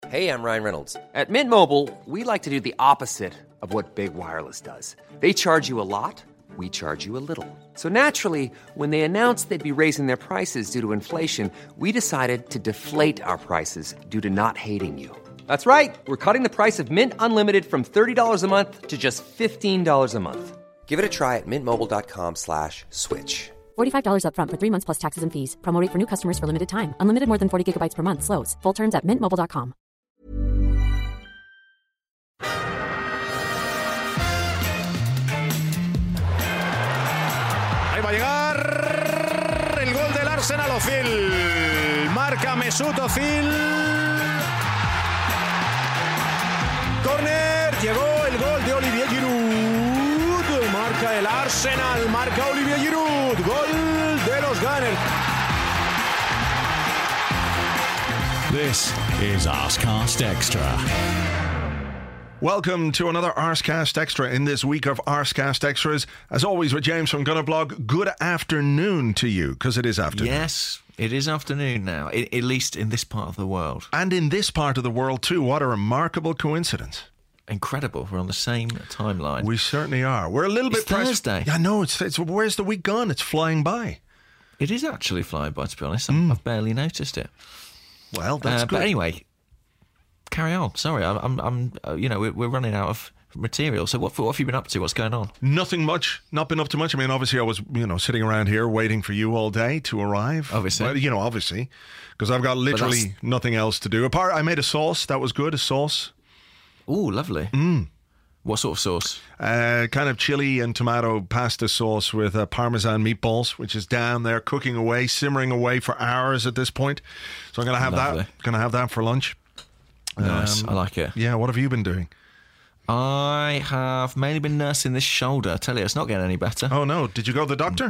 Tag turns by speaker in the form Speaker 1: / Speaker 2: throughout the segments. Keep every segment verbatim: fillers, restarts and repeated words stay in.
Speaker 1: Hey, I'm Ryan Reynolds. At Mint Mobile, we like to do the opposite of what Big Wireless does. They charge you a lot, we charge you a little. So naturally, when they announced they'd be raising their prices due to inflation, we decided to deflate our prices due to not hating you. That's right. We're cutting the price of Mint Unlimited from thirty dollars a month to just fifteen dollars a month. Give it a try at mintmobile.com slash switch.
Speaker 2: forty-five dollars up front for three months plus taxes and fees. Promo rate for new customers for limited time. Unlimited more than forty gigabytes per month. Slows full terms at mint mobile dot com.
Speaker 3: Ahí va a llegar el gol del Arsenal. Ozil. Marca Mesut Ozil. Corner. Llegó el gol de Olivier Giroud. Marca el Arsenal. Marca Olivier Giroud. Gol de los Gunners.
Speaker 4: This is Arsecast Extra.
Speaker 5: Welcome to another Arsecast Extra in this week of Arsecast Extras. As always with James from Gunnerblog, good afternoon to you, because it is afternoon.
Speaker 6: Yes, it is afternoon now, I- at least in this part of the world.
Speaker 5: And in this part of the world too. What a remarkable coincidence.
Speaker 6: Incredible, we're on the same timeline.
Speaker 5: We certainly are. We're a little
Speaker 6: It's
Speaker 5: bit pressed.
Speaker 6: Thursday.
Speaker 5: Yeah, no, it's, it's where's the week gone? It's flying by.
Speaker 6: It is actually flying by, to be honest.
Speaker 5: Mm.
Speaker 6: I've barely noticed it.
Speaker 5: Well, that's
Speaker 6: uh,
Speaker 5: good.
Speaker 6: But anyway, carry on. Sorry, I'm, I'm, I'm uh, you know, we're, we're running out of material. So what, what have you been up to? What's going on?
Speaker 5: Nothing much. Not been up to much. I mean, obviously, I was, you know, sitting around here waiting for you all day to arrive.
Speaker 6: Obviously.
Speaker 5: Well, you know, obviously, because I've got literally nothing else to do. Apart, I made a sauce. That was good. A sauce.
Speaker 6: Oh, lovely.
Speaker 5: Mm.
Speaker 6: What sort of sauce?
Speaker 5: Uh, kind of chili and tomato pasta sauce with uh, Parmesan meatballs, which is down there cooking away, simmering away for hours at this point. So I'm going to have
Speaker 6: Lovely.
Speaker 5: that. Going to have that for lunch.
Speaker 6: Nice,
Speaker 5: Um,
Speaker 6: I like it.
Speaker 5: Yeah, what have you been doing?
Speaker 6: I have mainly been nursing this shoulder. I tell you, it's not getting any better.
Speaker 5: Oh no, did you go to the doctor?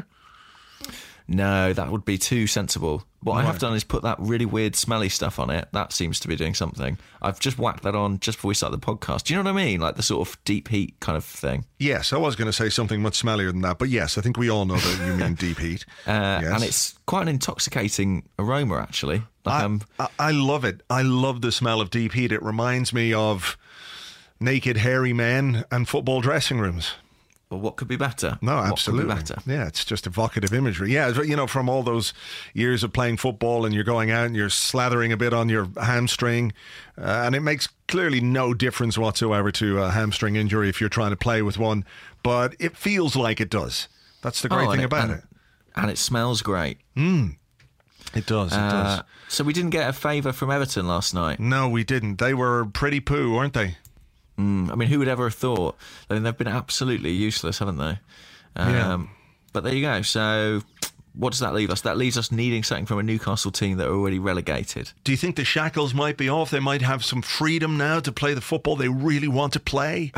Speaker 6: No, that would be too sensible. What I
Speaker 5: Right.
Speaker 6: have done is put that really weird smelly stuff on it. That seems to be doing something. I've just whacked that on just before we started the podcast. Do you know what I mean? Like the sort of deep heat kind of thing.
Speaker 5: Yes, I was going to say something much smellier than that, but yes, I think we all know that you mean deep heat.
Speaker 6: Uh,
Speaker 5: Yes.
Speaker 6: And it's quite an intoxicating aroma, actually. Like,
Speaker 5: I,
Speaker 6: um,
Speaker 5: I, I love it. I love the smell of deep heat. It reminds me of naked, hairy men and football dressing rooms.
Speaker 6: well, what could be better?
Speaker 5: No,
Speaker 6: What
Speaker 5: absolutely.
Speaker 6: could be better?
Speaker 5: Yeah, it's just evocative imagery. Yeah, it's, you know, from all those years of playing football and you're going out and you're slathering a bit on your hamstring, uh, and it makes clearly no difference whatsoever to a hamstring injury if you're trying to play with one, but it feels like it does. That's the great
Speaker 6: Oh,
Speaker 5: thing
Speaker 6: and
Speaker 5: about
Speaker 6: and,
Speaker 5: it.
Speaker 6: And it smells great.
Speaker 5: It does, it does.
Speaker 6: Uh, so we didn't get a favour from Everton last night.
Speaker 5: No, we didn't. They were pretty poo, weren't they?
Speaker 6: Mm, I mean, who would ever have thought? I mean, they've been absolutely useless, haven't they? Um,
Speaker 5: Yeah.
Speaker 6: But there you go. So what does that leave us? That leaves us needing something from a Newcastle team that are already relegated.
Speaker 5: Do you think the shackles might be off? They might have some freedom now to play the football they really want to play?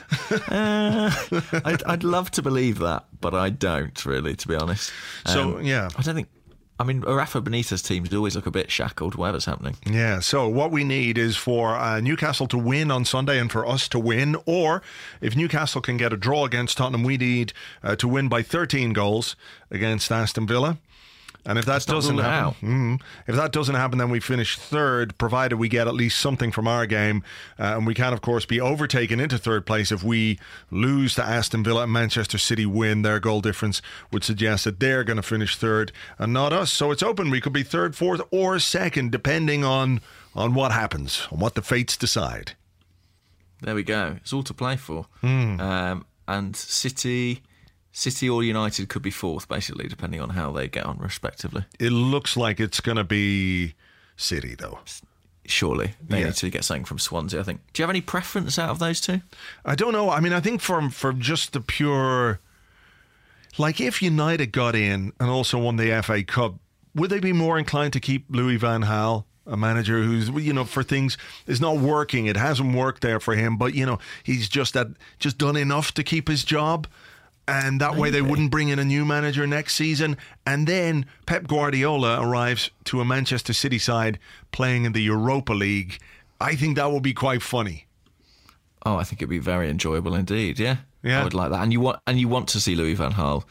Speaker 6: uh, I'd, I'd love to believe that, but I don't really, to be honest.
Speaker 5: So,
Speaker 6: Um,
Speaker 5: yeah.
Speaker 6: I don't think... I mean, Rafa Benitez teams always look a bit shackled, whatever's happening.
Speaker 5: Yeah, so what we need is for uh, Newcastle to win on Sunday and for us to win, or if Newcastle can get a draw against Tottenham, we need uh, to win by thirteen goals against Aston Villa. And if that
Speaker 6: not
Speaker 5: doesn't
Speaker 6: rule it
Speaker 5: happen,
Speaker 6: out.
Speaker 5: mm, if that doesn't happen, then we finish third, provided we get at least something from our game, uh, and we can, of course, be overtaken into third place if we lose to Aston Villa and Manchester City win. Their goal difference would suggest that they're going to finish third and not us. So it's open. We could be third, fourth, or second, depending on on what happens, on what the fates decide.
Speaker 6: There we go. It's all to play for.
Speaker 5: Hmm.
Speaker 6: Um, and City... City or United could be fourth, basically, depending on how they get on, respectively.
Speaker 5: It looks like it's going to be City, though.
Speaker 6: Surely. They
Speaker 5: Yeah.
Speaker 6: need to get something from Swansea, I think. Do you have any preference out of those two?
Speaker 5: I don't know. I mean, I think from from just the pure... Like, if United got in and also won the F A Cup, would they be more inclined to keep Louis van Gaal, a manager who's, you know, for things is not working? It hasn't worked there for him, but, you know, he's just that just done enough to keep his job. And that way they
Speaker 6: Maybe.
Speaker 5: wouldn't bring in a new manager next season. And then Pep Guardiola arrives to a Manchester City side playing in the Europa League. I think that would be quite funny.
Speaker 6: Oh, I think it'd be very enjoyable indeed, yeah.
Speaker 5: Yeah.
Speaker 6: I would like that. And you want and you want to see Louis van Gaal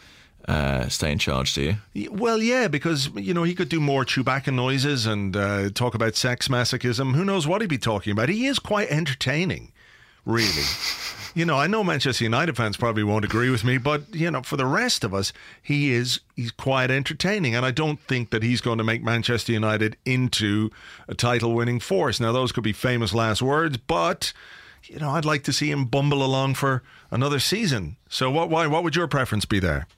Speaker 6: uh, stay in charge, do you?
Speaker 5: Well, yeah, because, you know, he could do more Chewbacca noises and uh, talk about sex masochism. Who knows what he'd be talking about? He is quite entertaining, really. You know, I know Manchester United fans probably won't agree with me, but, you know, for the rest of us, he is he's quite entertaining. And I don't think that he's going to make Manchester United into a title-winning force. Now, those could be famous last words, but, you know, I'd like to see him bumble along for another season. So what, why, what would your preference be there?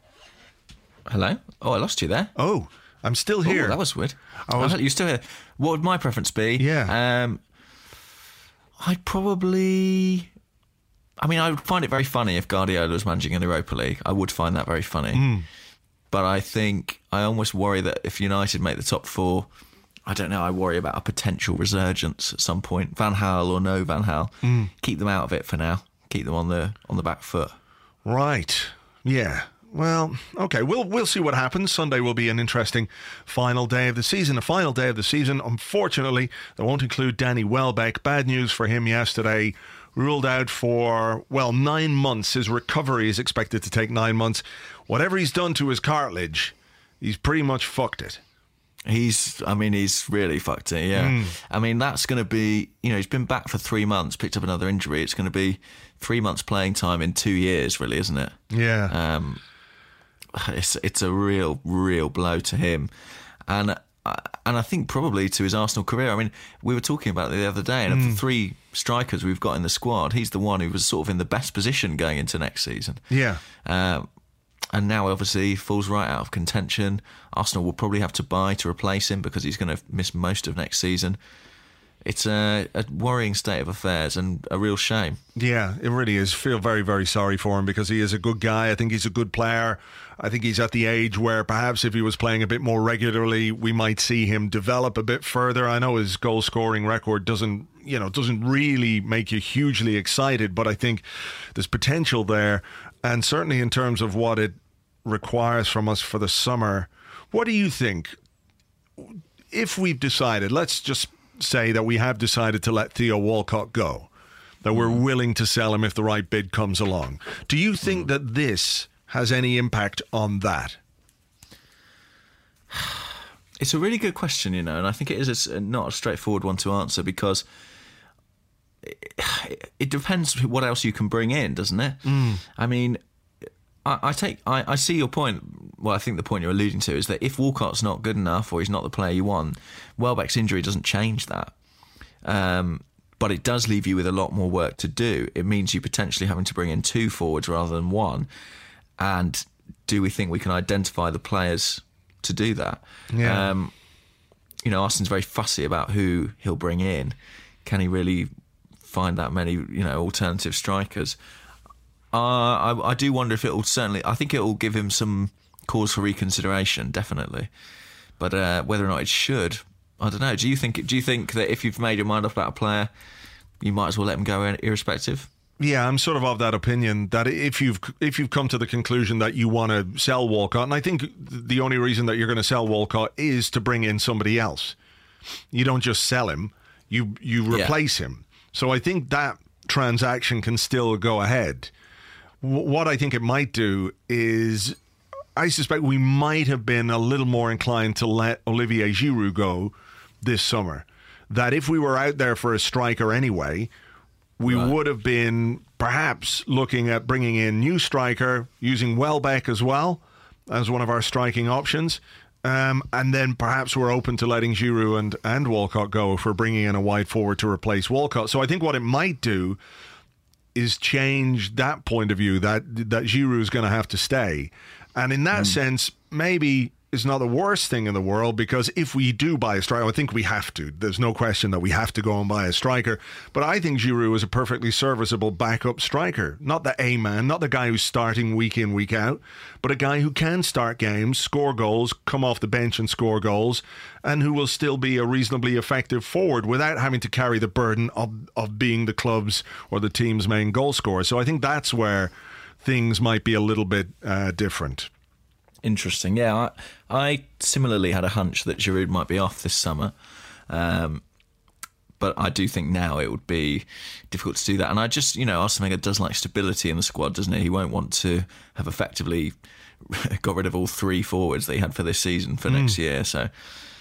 Speaker 6: Hello? Oh, I lost you there.
Speaker 5: Oh, I'm still here.
Speaker 6: Oh, that was weird.
Speaker 5: I was...
Speaker 6: Oh, you're still here. What would my preference be?
Speaker 5: Yeah.
Speaker 6: Um, I'd probably... I mean, I would find it very funny if Guardiola was managing in the Europa League. I would find that very funny.
Speaker 5: Mm.
Speaker 6: But I think, I almost worry that if United make the top four, I don't know, I worry about a potential resurgence at some point. Van Gaal or no Van Gaal. Mm. Keep them out of it for now. Keep them on the on the back foot.
Speaker 5: Right. Yeah. Well, okay, we'll we'll see what happens. Sunday will be an interesting final day of the season. A final day of the season, unfortunately, that won't include Danny Welbeck. Bad news for him yesterday. Ruled out for, well, nine months. His recovery is expected to take nine months. Whatever he's done to his cartilage, he's pretty much fucked it.
Speaker 6: He's, I mean, he's really fucked it, yeah. Mm. I mean, that's going to be, you know, he's been back for three months, picked up another injury. It's going to be three months playing time in two years, really, isn't it?
Speaker 5: Yeah.
Speaker 6: Um, it's it's a real, real blow to him. And and I think probably to his Arsenal career. I mean, we were talking about it the other day, and mm. of the three strikers we've got in the squad, he's the one who was sort of in the best position going into next season.
Speaker 5: Yeah.
Speaker 6: Um, and now, obviously, falls right out of contention. Arsenal will probably have to buy to replace him because he's going to miss most of next season. It's a, a worrying state of affairs and a real shame.
Speaker 5: Yeah, it really is. Feel very, very sorry for him because he is a good guy. I think he's a good player. I think he's at the age where perhaps if he was playing a bit more regularly, we might see him develop a bit further. I know his goal-scoring record doesn't, you know, doesn't really make you hugely excited, but I think there's potential there. And certainly in terms of what it requires from us for the summer, what do you think? If we've decided, let's just say that we have decided to let Theo Walcott go, that we're willing to sell him if the right bid comes along. Do you think that this has any impact on that?
Speaker 6: It's a really good question, you know, and I think it is a, not a straightforward one to answer because it, it depends what else you can bring in, doesn't it?
Speaker 5: Mm.
Speaker 6: I mean, I, I take, I, I see your point. Well, I think the point you're alluding to is that if Walcott's not good enough or he's not the player you want, Welbeck's injury doesn't change that. Um, but it does leave you with a lot more work to do. It means you potentially having to bring in two forwards rather than one. And do we think we can identify the players to do that?
Speaker 5: Yeah.
Speaker 6: Um, you know, Arsène's very fussy about who he'll bring in. Can he really find that many, you know, alternative strikers? Uh, I, I do wonder if it will certainly... I think it will give him some cause for reconsideration, definitely. But uh, whether or not it should, I don't know. Do you think? Do you think that if you've made your mind up about a player, you might as well let him go irrespective?
Speaker 5: Yeah, I'm sort of of that opinion that if you've if you've come to the conclusion that you want to sell Walcott, and I think the only reason that you're going to sell Walcott is to bring in somebody else. You don't just sell him, you you replace yeah. him. So I think that transaction can still go ahead. W- what I think it might do is, I suspect we might have been a little more inclined to let Olivier Giroud go this summer. That if we were out there for a striker anyway, we right. would have been perhaps looking at bringing in new striker, using Welbeck as well as one of our striking options. Um, and then perhaps we're open to letting Giroud and, and Walcott go if we're bringing in a wide forward to replace Walcott. So I think what it might do is change that point of view, that, that Giroud is going to have to stay. And in that mm. sense, maybe it's not the worst thing in the world, because if we do buy a striker, I think we have to. There's no question that we have to go and buy a striker. But I think Giroud is a perfectly serviceable backup striker. Not the A-man, not the guy who's starting week in, week out, but a guy who can start games, score goals, come off the bench and score goals, and who will still be a reasonably effective forward without having to carry the burden of, of being the club's or the team's main goal scorer. So I think that's where things might be a little bit uh, different.
Speaker 6: Interesting. Yeah, I, I similarly had a hunch that Giroud might be off this summer. Um, but I do think now it would be difficult to do that. And I just, you know, Arsene Wenger does like stability in the squad, doesn't he? He won't want to have effectively got rid of all three forwards that he had for this season for mm. next year. So,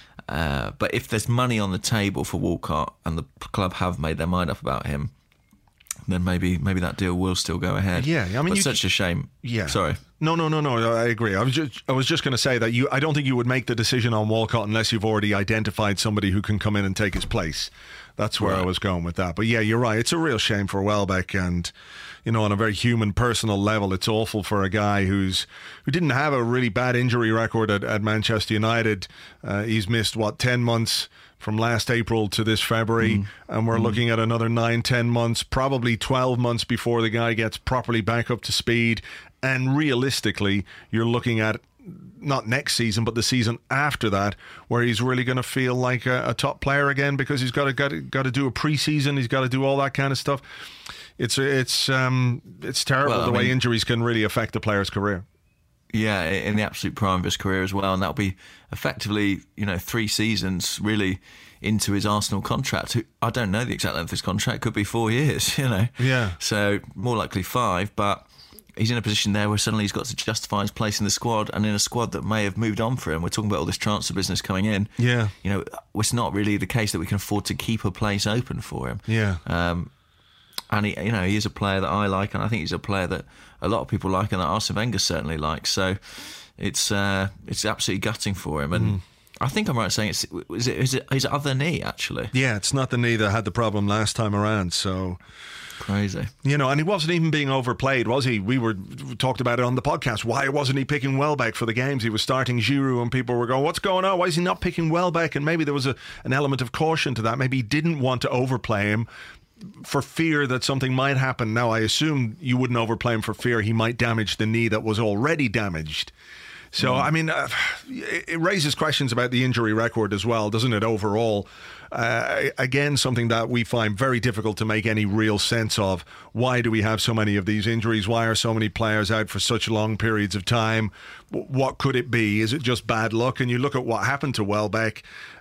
Speaker 6: uh, but if there's money on the table for Walcott and the club have made their mind up about him, then maybe maybe that deal will still go ahead.
Speaker 5: Yeah, I mean,
Speaker 6: but
Speaker 5: you,
Speaker 6: such a shame.
Speaker 5: Yeah,
Speaker 6: sorry.
Speaker 5: No, no, no, no. I agree. I was just, I was just going to say that you. I don't think you would make the decision on Walcott unless you've already identified somebody who can come in and take his place. That's where right. I was going with that. But yeah, you're right. It's a real shame for Welbeck, and you know, on a very human, personal level, it's awful for a guy who's who didn't have a really bad injury record at, at Manchester United. Uh, he's missed what ten months from last April to this February, mm. and we're mm. looking at another nine, ten months, probably twelve months before the guy gets properly back up to speed. And realistically, you're looking at not next season, but the season after that, where he's really going to feel like a, a top player again, because he's got to got to, got to do a preseason, he's got to do all that kind of stuff. It's it's um it's terrible well, the mean, way injuries can really affect a player's career.
Speaker 6: Yeah, in the absolute prime of his career as well, and that'll be effectively, you know, three seasons really into his Arsenal contract. I don't know the exact length of his contract; could be four years, you know.
Speaker 5: Yeah.
Speaker 6: So more likely five, but he's in a position there where suddenly he's got to justify his place in the squad, and in a squad that may have moved on for him. We're talking about all this transfer business coming in.
Speaker 5: Yeah.
Speaker 6: You know, it's not really the case that we can afford to keep a place open for him.
Speaker 5: Yeah.
Speaker 6: Um, and he, you know, he is a player that I like, and I think he's a player that a lot of people like, and that Arsene Wenger certainly likes. So it's uh, it's absolutely gutting for him. And mm. I think I'm right in saying it's is it, is it his other knee actually?
Speaker 5: Yeah, it's not the knee that had the problem last time around. So
Speaker 6: crazy,
Speaker 5: you know. And he wasn't even being overplayed, was he? We were we talked about it on the podcast. Why wasn't he picking Welbeck for the games? He was starting Giroud, and people were going, "What's going on? Why is he not picking Welbeck?" And maybe there was a, an element of caution to that. Maybe he didn't want to overplay him for fear that something might happen. Now, I assume you wouldn't overplay him for fear he might damage the knee that was already damaged. So, mm. I mean, uh, it raises questions about the injury record as well, doesn't it, overall? Uh, again, something that we find very difficult to make any real sense of. Why do we have so many of these injuries? Why are so many players out for such long periods of time? What could it be? Is it just bad luck? And you look at what happened to Welbeck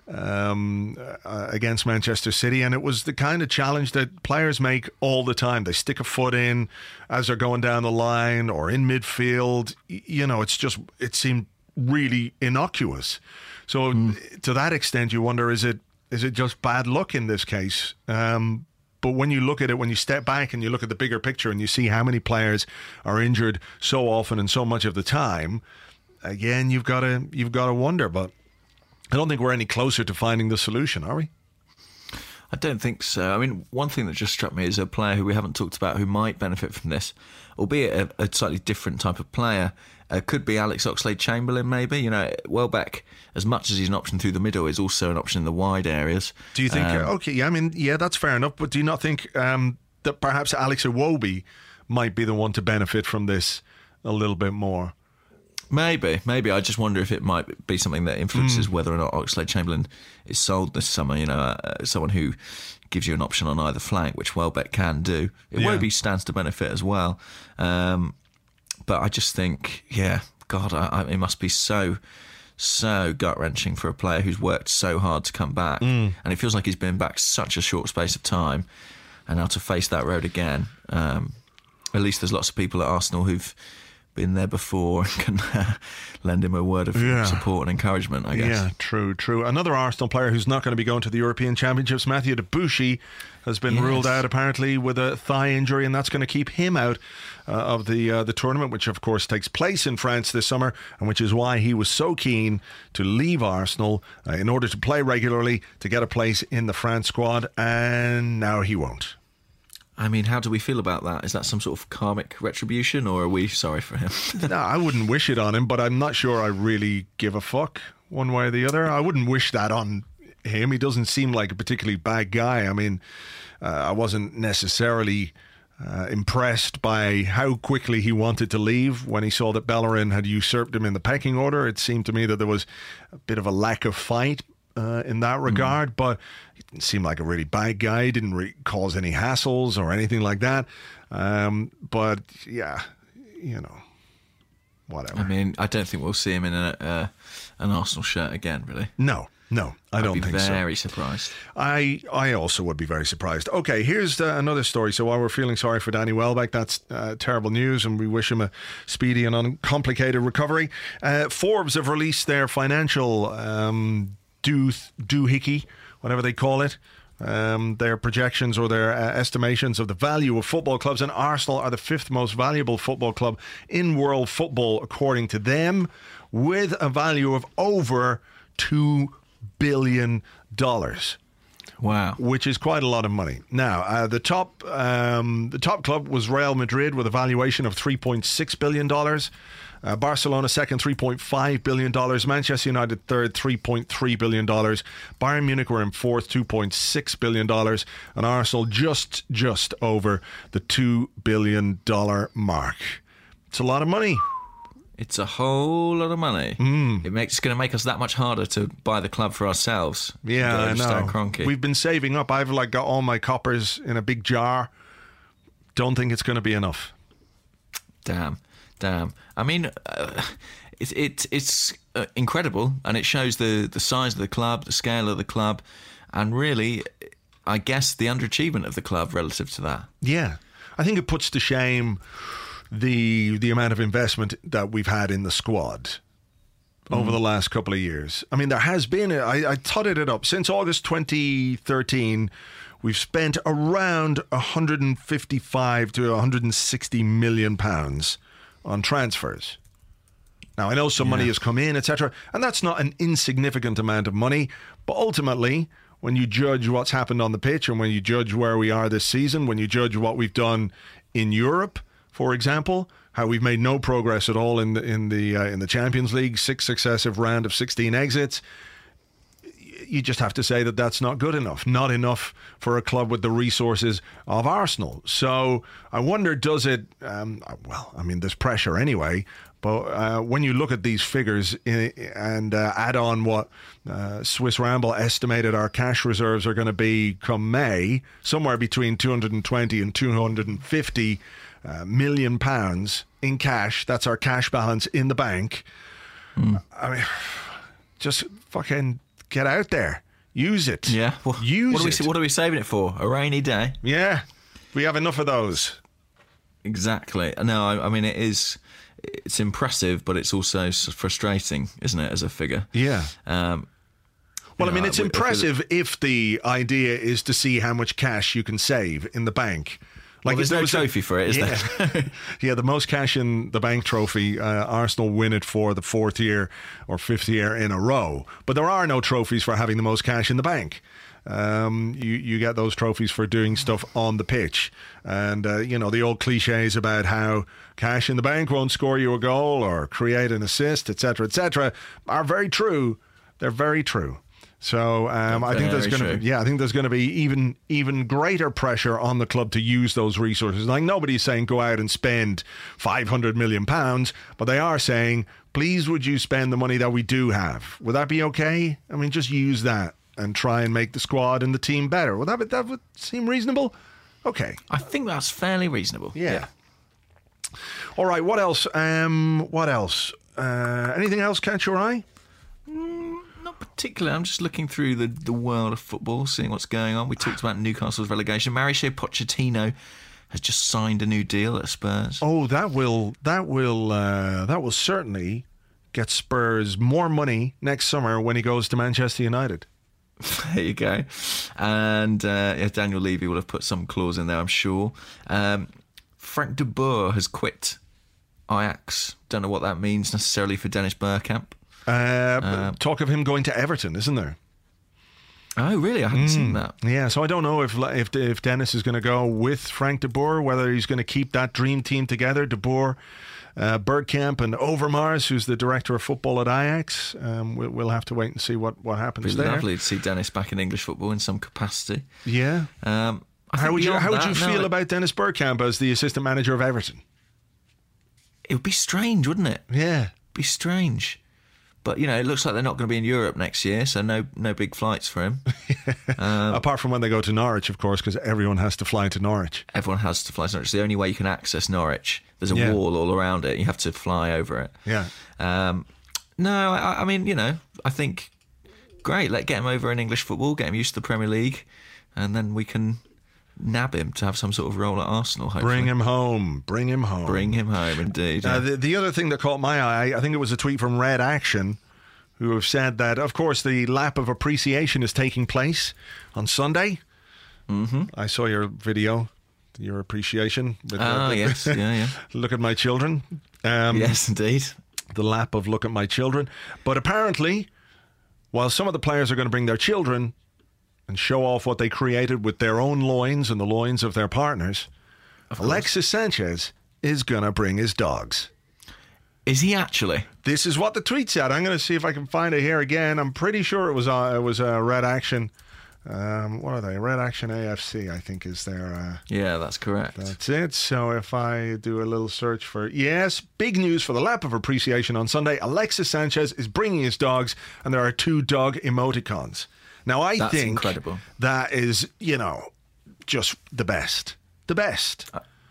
Speaker 5: um, uh, against Manchester City, and it was the kind of challenge that players make all the time. They stick a foot in as they're going down the line or in midfield. You know, it's just, it seemed really innocuous. So mm. to that extent, you wonder, is it is it just bad luck in this case? Um, but when you look at it, when you step back and you look at the bigger picture and you see how many players are injured so often and so much of the time, again, you've got to you've got to wonder. But I don't think we're any closer to finding the solution, are we?
Speaker 6: I don't think so. I mean, one thing that just struck me is a player who we haven't talked about who might benefit from this, albeit a, a slightly different type of player. Uh, could be Alex Oxlade-Chamberlain, maybe. You know, Welbeck, as much as he's an option through the middle, is also an option in the wide areas.
Speaker 5: Do you think?
Speaker 6: Um,
Speaker 5: okay, yeah, I mean, yeah, that's fair enough. But do you not think um, that perhaps Alex Iwobi might be the one to benefit from this a little bit more?
Speaker 6: Maybe, maybe. I just wonder if it might be something that influences mm. whether or not Oxlade-Chamberlain is sold this summer. You know, uh, someone who gives you an option on either flank, which Welbeck can do. Iwobi yeah. stands to benefit as well. Um, but I just think, yeah, God, I, I, it must be so, so gut-wrenching for a player who's worked so hard to come back. Mm. And it feels like he's been back such a short space of time. And now to face that road again, um, at least there's lots of people at Arsenal who've been there before and can uh, lend him a word of yeah. support and encouragement, I guess.
Speaker 5: Yeah, true, true. Another Arsenal player who's not going to be going to the European Championships, Mathieu Debuchy, has been yes. ruled out apparently with a thigh injury, and that's going to keep him out uh, of the uh, the tournament, which of course takes place in France this summer, and which is why he was so keen to leave Arsenal uh, in order to play regularly to get a place in the France squad, and now he won't.
Speaker 6: I mean, how do we feel about that? Is that some sort of karmic retribution, or are we sorry for him?
Speaker 5: No, I wouldn't wish it on him, but I'm not sure I really give a fuck one way or the other. I wouldn't wish that on him. He doesn't seem like a particularly bad guy. I mean, uh, I wasn't necessarily uh, impressed by how quickly he wanted to leave when he saw that Bellerin had usurped him in the pecking order. It seemed to me that there was a bit of a lack of fight Uh, in that regard, mm. but he didn't seem like a really bad guy. He didn't re- cause any hassles or anything like that. Um, but yeah, you know, whatever.
Speaker 6: I mean, I don't think we'll see him in a, uh, an Arsenal shirt again, really.
Speaker 5: No, No, I
Speaker 6: I'd
Speaker 5: don't
Speaker 6: be
Speaker 5: think so.
Speaker 6: very surprised.
Speaker 5: I I also would be very surprised. Okay, here's uh, another story. So while we're feeling sorry for Danny Welbeck, that's uh, terrible news, and we wish him a speedy and uncomplicated recovery. Uh, Forbes have released their financial um, do doohickey, whatever they call it. Um, their projections or their uh, estimations of the value of football clubs, and Arsenal are the fifth most valuable football club in world football, according to them, with a value of over two billion dollars.
Speaker 6: Wow.
Speaker 5: Which is quite a lot of money. Now, uh, the top um, the top club was Real Madrid with a valuation of three point six billion dollars. Uh, Barcelona second, three point five billion dollars. Manchester United third, three point three billion dollars. Bayern Munich were in fourth, two point six billion dollars. And Arsenal just, just over the two billion dollars mark. It's a lot of money.
Speaker 6: It's a whole lot of money.
Speaker 5: Mm.
Speaker 6: It makes, it's going to make us that much harder to buy the club for ourselves.
Speaker 5: Yeah, I know.
Speaker 6: Kroenke.
Speaker 5: We've been saving up. I've like got all my coppers in a big jar. Don't think it's going to be enough.
Speaker 6: Damn, damn. I mean, uh, it, it, it's uh, incredible, and it shows the, the size of the club, the scale of the club, and really, I guess, the underachievement of the club relative to that.
Speaker 5: Yeah. I think it puts to shame the the amount of investment that we've had in the squad mm. over the last couple of years. I mean, there has been, a, I, I totted it up, since August twenty thirteen, we've spent around one hundred fifty-five to one hundred sixty million pounds on transfers. Now, I know some yeah. money has come in, et cetera, and that's not an insignificant amount of money, but ultimately, when you judge what's happened on the pitch and when you judge where we are this season, when you judge what we've done in Europe, for example, how we've made no progress at all in the in the uh, in the Champions League, six successive round of sixteen exits. You just have to say that that's not good enough, not enough for a club with the resources of Arsenal. So I wonder, does it? Um, well, I mean, there's pressure anyway. But uh, when you look at these figures in, and uh, add on what uh, Swiss Ramble estimated our cash reserves are going to be come May, somewhere between two hundred twenty and two hundred fifty uh, million pounds in cash. That's our cash balance in the bank. Mm. I mean, just fucking get out there. Use it.
Speaker 6: Yeah. Well,
Speaker 5: Use
Speaker 6: what are,
Speaker 5: it.
Speaker 6: we, what are we saving it for? A rainy day?
Speaker 5: Yeah. We have enough of those.
Speaker 6: Exactly. No, I, I mean, it is... It's impressive, but it's also frustrating, isn't it, as a figure?
Speaker 5: Yeah.
Speaker 6: Um,
Speaker 5: well, I mean,
Speaker 6: know,
Speaker 5: it's
Speaker 6: I,
Speaker 5: impressive
Speaker 6: I
Speaker 5: if the idea is to see how much cash you can save in the bank.
Speaker 6: Like, well, there's no
Speaker 5: there
Speaker 6: trophy
Speaker 5: a,
Speaker 6: for it, is
Speaker 5: yeah.
Speaker 6: there?
Speaker 5: Yeah, the most cash in the bank trophy, uh, Arsenal win it for the fourth year or fifth year in a row. But there are no trophies for having the most cash in the bank. Um, you, you get those trophies for doing stuff on the pitch. And, uh, you know, the old cliches about how cash in the bank won't score you a goal or create an assist, et cetera, et cetera, are very true. They're very true. So um, I think there's going to be, yeah, I think there's going to be even even greater pressure on the club to use those resources. Like, nobody's saying go out and spend five hundred million pounds, but they are saying, please, would you spend the money that we do have? Would that be okay? I mean, just use that and try and make the squad and the team better. Would that, that would seem reasonable? Okay.
Speaker 6: I think that's fairly reasonable.
Speaker 5: Yeah.
Speaker 6: yeah.
Speaker 5: All right, what else? Um, what else? Uh, anything else catch your eye?
Speaker 6: Mm, not particularly. I'm just looking through the, the world of football, seeing what's going on. We talked about Newcastle's relegation. Mauricio Pochettino has just signed a new deal at Spurs.
Speaker 5: Oh, that will that will uh, that will certainly get Spurs more money next summer when he goes to Manchester United.
Speaker 6: There you go. And uh, yeah, Daniel Levy will have put some clause in there, I'm sure. Um, Frank de Boer has quit Ajax. Don't know what that means necessarily for Dennis Bergkamp.
Speaker 5: Uh, uh, talk of him going to Everton, isn't there?
Speaker 6: Oh, really? I hadn't
Speaker 5: mm,
Speaker 6: seen that.
Speaker 5: Yeah, so I don't know if if if Dennis is going to go with Frank de Boer, whether he's going to keep that dream team together. De Boer, uh, Bergkamp and Overmars, who's the director of football at Ajax. Um, we'll, we'll have to wait and see what, what happens
Speaker 6: It'd be
Speaker 5: there.
Speaker 6: Lovely to see Dennis back in English football in some capacity.
Speaker 5: Yeah.
Speaker 6: Um, I
Speaker 5: how would you How would
Speaker 6: that,
Speaker 5: you feel
Speaker 6: no,
Speaker 5: about Dennis Bergkamp as the assistant manager of Everton?
Speaker 6: It would be strange, wouldn't it?
Speaker 5: Yeah,
Speaker 6: It'd be strange. But, you know, it looks like they're not going to be in Europe next year, so no no big flights for him. um,
Speaker 5: Apart from when they go to Norwich, of course, because everyone has to fly to Norwich.
Speaker 6: Everyone has to fly to Norwich. It's the only way you can access Norwich. There's a
Speaker 5: yeah.
Speaker 6: wall all around it. You have to fly over it.
Speaker 5: Yeah.
Speaker 6: Um, no, I, I mean, you know, I think great. Let get him over an English football, get him used to the Premier League, and then we can nab him to have some sort of role at Arsenal, hopefully.
Speaker 5: Bring him home. Bring him home.
Speaker 6: Bring him home, indeed.
Speaker 5: Uh,
Speaker 6: Yeah.
Speaker 5: the, the other thing that caught my eye, I think it was a tweet from Red Action, who have said that, of course, the lap of appreciation is taking place on Sunday. Mm-hmm. I saw your video, your appreciation. With,
Speaker 6: Ah,
Speaker 5: uh,
Speaker 6: yes. Yeah, yeah.
Speaker 5: Look at my children. Um,
Speaker 6: Yes, indeed.
Speaker 5: The lap of look at my children. But apparently, while some of the players are going to bring their children and show off what they created with their own loins and the loins of their partners, Alexis Sanchez is going to bring his dogs.
Speaker 6: Is he actually?
Speaker 5: This is what the tweet said. I'm going to see if I can find it here again. I'm pretty sure it was uh, it was uh, Red Action. Um, what are they? Red Action A F C, I think, is their... Uh,
Speaker 6: Yeah, that's correct.
Speaker 5: That's it. So if I do a little search for... Yes, big news for the lap of appreciation on Sunday. Alexis Sanchez is bringing his dogs, and there are two dog emoticons. Now, I
Speaker 6: That's
Speaker 5: think
Speaker 6: incredible.
Speaker 5: that is, you know, just the best. The best.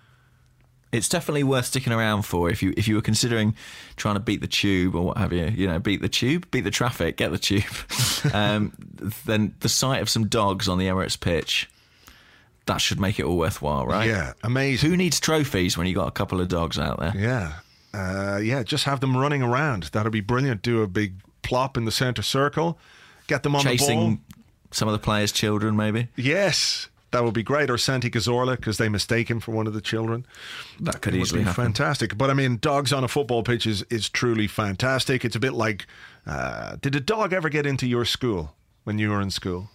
Speaker 6: It's definitely worth sticking around for if you if you were considering trying to beat the tube or what have you. You know, beat the tube, beat the traffic, get the tube. um, then the sight of some dogs on the Emirates pitch, that should make it all worthwhile, right?
Speaker 5: Yeah, amazing.
Speaker 6: Who needs trophies when you got a couple of dogs out there?
Speaker 5: Yeah. Uh, yeah, just have them running around. That'd be brilliant. Do a big plop in the centre circle. Get them on
Speaker 6: Chasing
Speaker 5: the ball.
Speaker 6: some of the players' children, maybe.
Speaker 5: Yes, that would be great. Or Santi Cazorla, because they mistake him for one of the children.
Speaker 6: That could
Speaker 5: It would
Speaker 6: easily
Speaker 5: be
Speaker 6: happen.
Speaker 5: fantastic. But I mean, dogs on a football pitch is, is truly fantastic. It's a bit like, uh, did a dog ever get into your school when you were in school?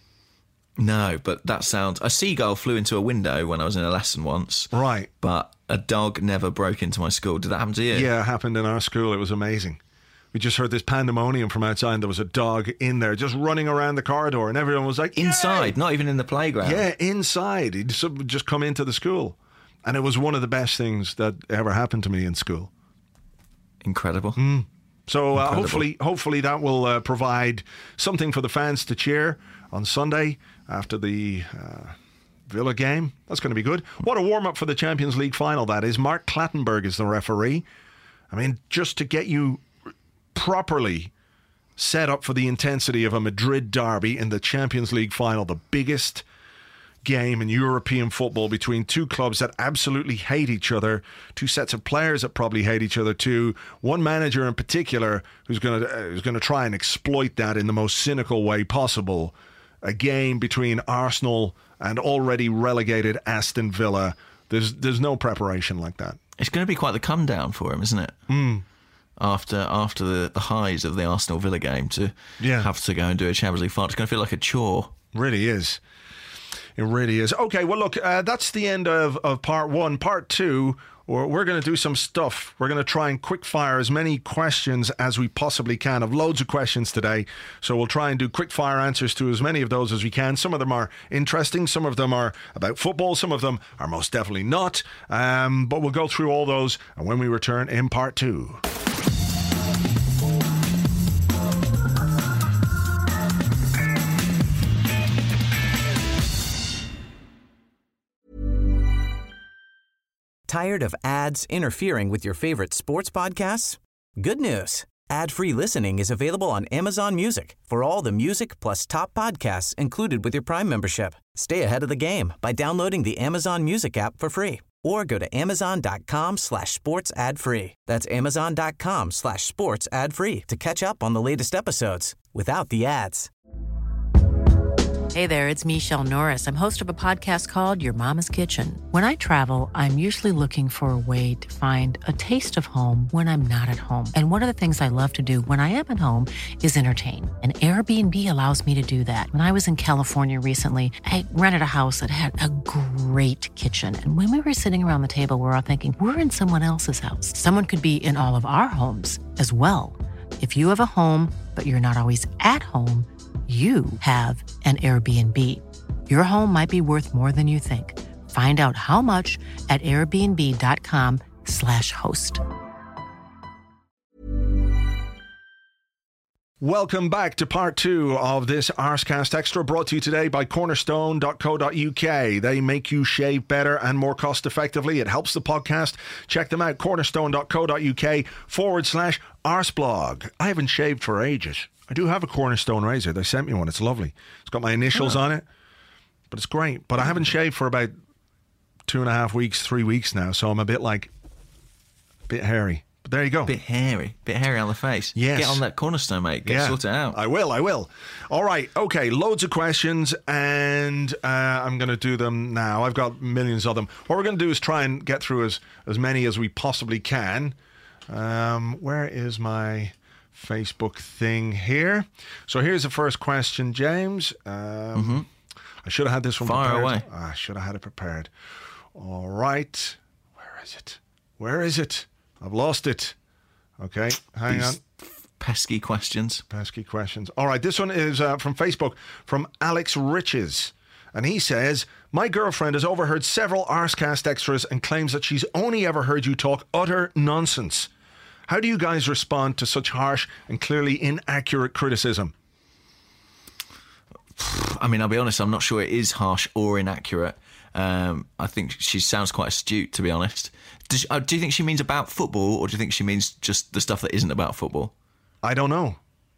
Speaker 6: No, but that sounds... A seagull flew into a window when I was in a lesson once.
Speaker 5: Right.
Speaker 6: But a dog never broke into my school. Did that happen to you?
Speaker 5: Yeah, it happened in our school. It was amazing. We just heard this pandemonium from outside. There was a dog in there just running around the corridor, and everyone was like,
Speaker 6: Inside, not even in the playground.
Speaker 5: yeah, inside. He'd just- just come into the school. And it was one of the best things that ever happened to me in school.
Speaker 6: Incredible.
Speaker 5: So uh,
Speaker 6: Incredible.
Speaker 5: hopefully, hopefully that will uh, provide something for the fans to cheer on Sunday after the uh, Villa game. That's going to be good. What a warm-up for the Champions League final that is. Mark Clattenburg is the referee. I mean, just to get you properly set up for the intensity of a Madrid derby in the Champions League final, the biggest game in European football between two clubs that absolutely hate each other, two sets of players that probably hate each other too, one manager in particular who's going to uh, who's going to try and exploit that in the most cynical way possible. A game between Arsenal and already relegated Aston Villa. There's there's no preparation like that.
Speaker 6: It's going to be quite the come down for him, isn't it?
Speaker 5: Mm.
Speaker 6: After after the, the highs of the Arsenal Villa game to
Speaker 5: Yeah.
Speaker 6: have to go and do a Champions League final. It's going to feel like a chore.
Speaker 5: Really is. It really is. Okay, well, look, uh, that's the end of, of part one. Part two, we're, we're going to do some stuff. We're going to try and quick fire as many questions as we possibly can. I've loads of questions today, so we'll try and do quick fire answers to as many of those as we can. Some of them are interesting. Some of them are about football. Some of them are most definitely not. Um, but we'll go through all those, and when we return in part two.
Speaker 7: Tired of ads interfering with your favorite sports podcasts? Good news. Ad-free listening is available on Amazon Music for all the music plus top podcasts included with your Prime membership. Stay ahead of the game by downloading the Amazon Music app for free or go to amazon.com slash sports ad free. That's amazon.com slash sports ad free to catch up on the latest episodes without the ads.
Speaker 8: Hey there, it's Michelle Norris. I'm host of a podcast called Your Mama's Kitchen. When I travel, I'm usually looking for a way to find a taste of home when I'm not at home. And one of the things I love to do when I am at home is entertain. And Airbnb allows me to do that. When I was in California recently, I rented a house that had a great kitchen. And when we were sitting around the table, we were all thinking, we're in someone else's house. Someone could be in all of our homes as well. If you have a home, but you're not always at home, you have an Airbnb. Your home might be worth more than you think. Find out how much at airbnb.com slash host.
Speaker 5: Welcome back to part two of this Arscast Extra, brought to you today by cornerstone dot co dot uk. They make you shave better and more cost effectively. It helps the podcast. Check them out, cornerstone dot co dot uk forward slash arsblog. I haven't shaved for ages. I do have a Cornerstone razor. They sent me one. It's lovely. It's got my initials
Speaker 6: Oh.
Speaker 5: on it, but it's great. But I haven't shaved for about two and a half weeks, three weeks now, so I'm a bit like, a bit hairy. But there you go.
Speaker 6: Bit hairy, bit hairy on the face.
Speaker 5: Yes.
Speaker 6: Get on that Cornerstone, mate. Get
Speaker 5: Yeah.
Speaker 6: sort it out.
Speaker 5: I will, I will. All right, okay, loads of questions, and uh, I'm going to do them now. I've got millions of them. What we're going to do is try and get through as, as many as we possibly can. Um, where is my Facebook thing here? So here's the first question, James. Um,
Speaker 6: Mm-hmm.
Speaker 5: I should have had this one
Speaker 6: Fire
Speaker 5: prepared.
Speaker 6: away.
Speaker 5: I should have had it prepared. All right. Where is it? Where is it? I've lost it. Okay, hang
Speaker 6: These
Speaker 5: on.
Speaker 6: pesky questions.
Speaker 5: Pesky questions. All right, this one is uh, from Facebook, from Alex Riches. And he says, my girlfriend has overheard several Arscast extras and claims that she's only ever heard you talk utter nonsense. How do you guys respond to such harsh and clearly inaccurate criticism?
Speaker 6: I mean, I'll be honest, I'm not sure it is harsh or inaccurate. Um, I think she sounds quite astute, to be honest. Does, uh, do you think she means about football, or do you think she means just the stuff that isn't about football?
Speaker 5: I don't know.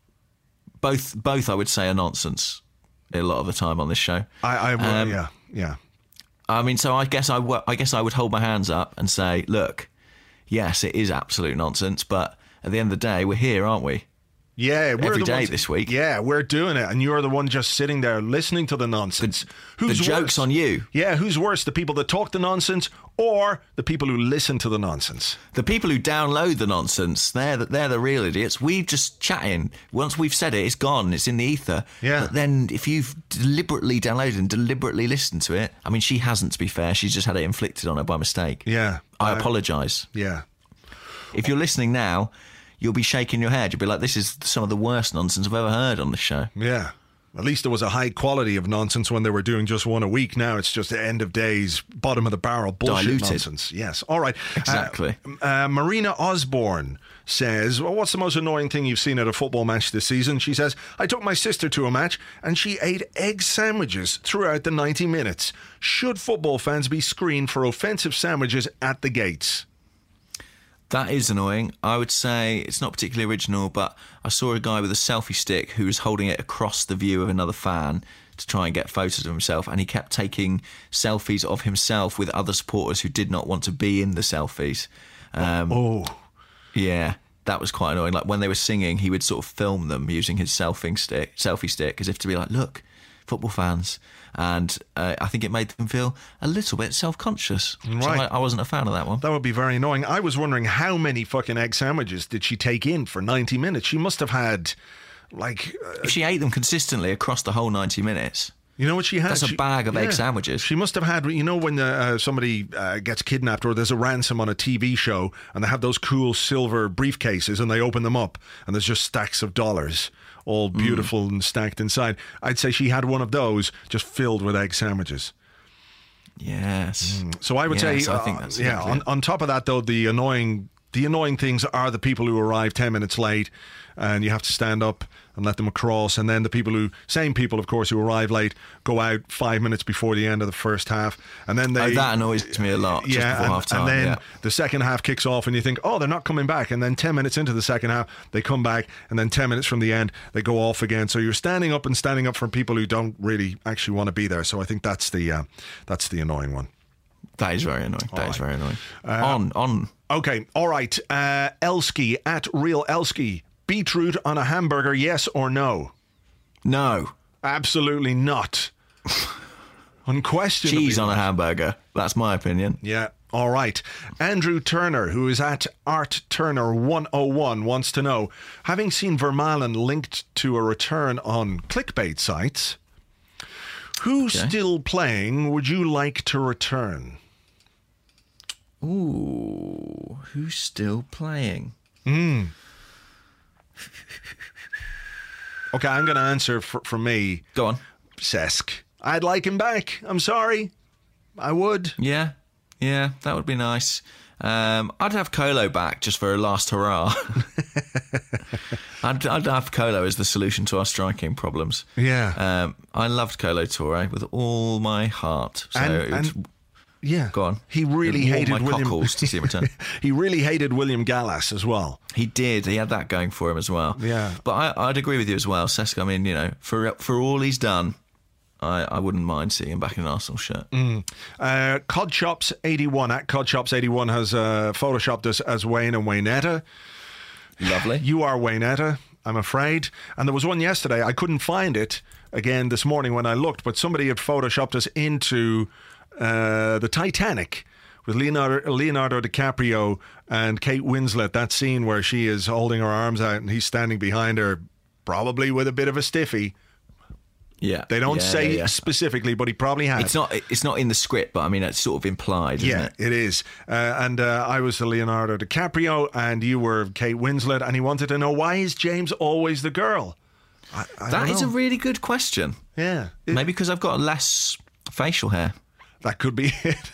Speaker 6: Both, both, I would say, are nonsense a lot of the time on this show.
Speaker 5: I, I
Speaker 6: Um,
Speaker 5: yeah, yeah.
Speaker 6: I mean, so I guess I, w- I guess I would hold my hands up and say, look, yes, it is absolute nonsense, but at the end of the day, we're here, aren't we?
Speaker 5: Yeah, we're
Speaker 6: Every
Speaker 5: the
Speaker 6: day
Speaker 5: ones,
Speaker 6: this week.
Speaker 5: Yeah, we're doing it, and you're the one just sitting there listening to the nonsense.
Speaker 6: The
Speaker 5: Who's
Speaker 6: joke's
Speaker 5: worse?
Speaker 6: on you.
Speaker 5: Yeah, who's worse, the people that talk the nonsense or the people who listen to the nonsense?
Speaker 6: The people who download the nonsense, they're the, they're the real idiots. We're just chatting. Once we've said it, it's gone. It's in the ether.
Speaker 5: Yeah.
Speaker 6: But then if you've deliberately downloaded and deliberately listened to it, I mean, she hasn't, to be fair. She's just had it inflicted on her by mistake.
Speaker 5: Yeah.
Speaker 6: I
Speaker 5: Uh,
Speaker 6: apologise.
Speaker 5: Yeah.
Speaker 6: If you're listening now, you'll be shaking your head. You'll be like, this is some of the worst nonsense I've ever heard on the show.
Speaker 5: Yeah. At least there was a high quality of nonsense when they were doing just one a week. Now it's just end of days, bottom of the barrel bullshit
Speaker 6: Diluted.
Speaker 5: nonsense. Yes. All right.
Speaker 6: Exactly.
Speaker 5: Uh, uh, Marina Osborne says, well, what's the most annoying thing you've seen at a football match this season? She says, I took my sister to a match and she ate egg sandwiches throughout the ninety minutes. Should football fans be screened for offensive sandwiches at the gates?
Speaker 6: That is annoying. I would say it's not particularly original, but I saw a guy with a selfie stick who was holding it across the view of another fan to try and get photos of himself, and he kept taking selfies of himself with other supporters who did not want to be in the selfies. Um,
Speaker 5: Oh.
Speaker 6: Yeah, that was quite annoying. Like when they were singing, he would sort of film them using his selfie stick, selfie stick, as if to be like, look, football fans. And uh, I think it made them feel a little bit self-conscious. So
Speaker 5: Right.
Speaker 6: I, I wasn't a fan of that one.
Speaker 5: That would be very annoying. I was wondering how many fucking egg sandwiches did she take in for ninety minutes? She must have had, like, uh,
Speaker 6: If she ate them consistently across the whole ninety minutes,
Speaker 5: you know what she had?
Speaker 6: That's a
Speaker 5: She-
Speaker 6: bag of egg sandwiches.
Speaker 5: She must have had, you know, when uh, somebody uh, gets kidnapped or there's a ransom on a T V show and they have those cool silver briefcases and they open them up and there's just stacks of dollars, all beautiful and stacked inside. I'd say she had one of those just filled with egg sandwiches.
Speaker 6: yes.
Speaker 5: So I would
Speaker 6: Yes,
Speaker 5: say,
Speaker 6: I think
Speaker 5: uh,
Speaker 6: that's
Speaker 5: yeah.
Speaker 6: exactly
Speaker 5: On,
Speaker 6: it.
Speaker 5: on top of that, though, the annoying, the annoying things are the people who arrive ten minutes late, and you have to stand up and let them across, and then the people who, same people, of course, who arrive late, go out five minutes before the end of the first half, and then they.
Speaker 6: Oh, that annoys me a lot. Just
Speaker 5: Yeah,
Speaker 6: before
Speaker 5: and,
Speaker 6: half time.
Speaker 5: and then
Speaker 6: yeah.
Speaker 5: the second half kicks off, and you think, oh, they're not coming back. And then ten minutes into the second half, they come back, and then ten minutes from the end, they go off again. So you're standing up and standing up for people who don't really actually want to be there. So I think that's the uh, that's the annoying one.
Speaker 6: That is very annoying. That is
Speaker 5: right.
Speaker 6: very annoying.
Speaker 5: Uh,
Speaker 6: on, on.
Speaker 5: Okay, all right. Uh, Elsky at Real Elsky. Beetroot on a hamburger, yes or no?
Speaker 6: No.
Speaker 5: Absolutely not. Unquestionably.
Speaker 6: Cheese on a hamburger. That's my opinion.
Speaker 5: Yeah. All right. Andrew Turner, who is at Art Turner one oh one, wants to know, having seen Vermaelen linked to a return on clickbait sites, who
Speaker 6: Okay.
Speaker 5: still playing would you like to return?
Speaker 6: Ooh. Who's still playing?
Speaker 5: Okay, I'm going to answer for, for me.
Speaker 6: Go on.
Speaker 5: Cesc. I'd like him back. I'm sorry. I would.
Speaker 6: Yeah. Yeah, that would be nice. Um, I'd have Colo back just for a last hurrah. I'd, I'd have Colo as the solution to our striking problems.
Speaker 5: Yeah.
Speaker 6: Um, I loved Colo Toure with all my heart. So
Speaker 5: And-
Speaker 6: it would-
Speaker 5: and- Yeah.
Speaker 6: Go on.
Speaker 5: He really
Speaker 6: It warmed
Speaker 5: hated
Speaker 6: my
Speaker 5: William
Speaker 6: cockles to see him return.
Speaker 5: He really hated William Gallas as well.
Speaker 6: He did. He had that going for him as well.
Speaker 5: Yeah.
Speaker 6: But I, I'd agree with you as well, Cesc. I mean, you know, for for all he's done, I, I wouldn't mind seeing him back in an Arsenal shirt.
Speaker 5: Mm. Uh, Codchops eighty-one at Codchops eighty-one has uh, photoshopped us as Wayne and Waynetta.
Speaker 6: Lovely.
Speaker 5: You are Waynetta, I'm afraid. And there was one yesterday. I couldn't find it again this morning when I looked, but somebody had photoshopped us into uh, the Titanic with Leonardo, Leonardo DiCaprio and Kate Winslet. That scene where she is holding her arms out and he's standing behind her, probably with a bit of a stiffy.
Speaker 6: Yeah.
Speaker 5: They don't
Speaker 6: yeah,
Speaker 5: say
Speaker 6: yeah, yeah.
Speaker 5: specifically, but he probably has.
Speaker 6: It's not It's not in the script, but I mean, it's sort of implied, isn't
Speaker 5: Yeah,
Speaker 6: it?
Speaker 5: it is. Uh, and uh, I was the Leonardo DiCaprio and you were Kate Winslet, and he wanted to know, why is James always the girl? I, I
Speaker 6: That
Speaker 5: don't
Speaker 6: is
Speaker 5: know.
Speaker 6: a really good question.
Speaker 5: Yeah. It-
Speaker 6: Maybe because I've got less facial hair.
Speaker 5: That could be it.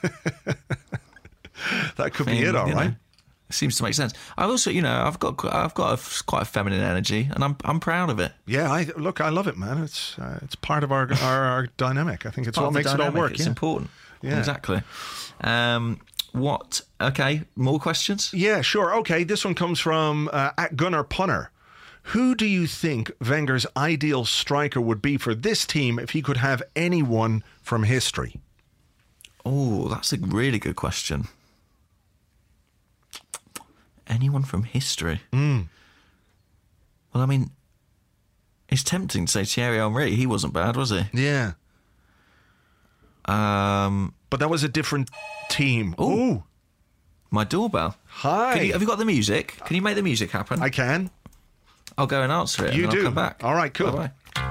Speaker 5: That could
Speaker 6: I
Speaker 5: be
Speaker 6: mean,
Speaker 5: it, all
Speaker 6: you know,
Speaker 5: right.
Speaker 6: it seems to make sense. I also, you know, I've got I've got a, quite a feminine energy, and I'm I'm proud of it.
Speaker 5: Yeah, I look, I love it, man. It's uh, it's part of our, our our dynamic. I think it's
Speaker 6: Part
Speaker 5: what
Speaker 6: of the
Speaker 5: makes it all
Speaker 6: dynamic,
Speaker 5: work.
Speaker 6: It's
Speaker 5: yeah.
Speaker 6: important.
Speaker 5: Yeah.
Speaker 6: Exactly. Um, what? Okay, more questions?
Speaker 5: Yeah, sure. Okay, this one comes from uh, at Gunnar Punner. Who do you think Wenger's ideal striker would be for this team if he could have anyone from history?
Speaker 6: Oh, that's a really good question. Anyone from history?
Speaker 5: Mm.
Speaker 6: Well, I mean, it's tempting to say Thierry Henry. He wasn't bad, was he?
Speaker 5: Yeah.
Speaker 6: Um,
Speaker 5: but that was a different team. Ooh.
Speaker 6: My doorbell.
Speaker 5: Hi.
Speaker 6: Can you, have you got the music? Can you make the music happen?
Speaker 5: I can.
Speaker 6: I'll go and answer it.
Speaker 5: You
Speaker 6: and then
Speaker 5: do.
Speaker 6: I'll come back.
Speaker 5: All right, cool.
Speaker 6: Bye-bye.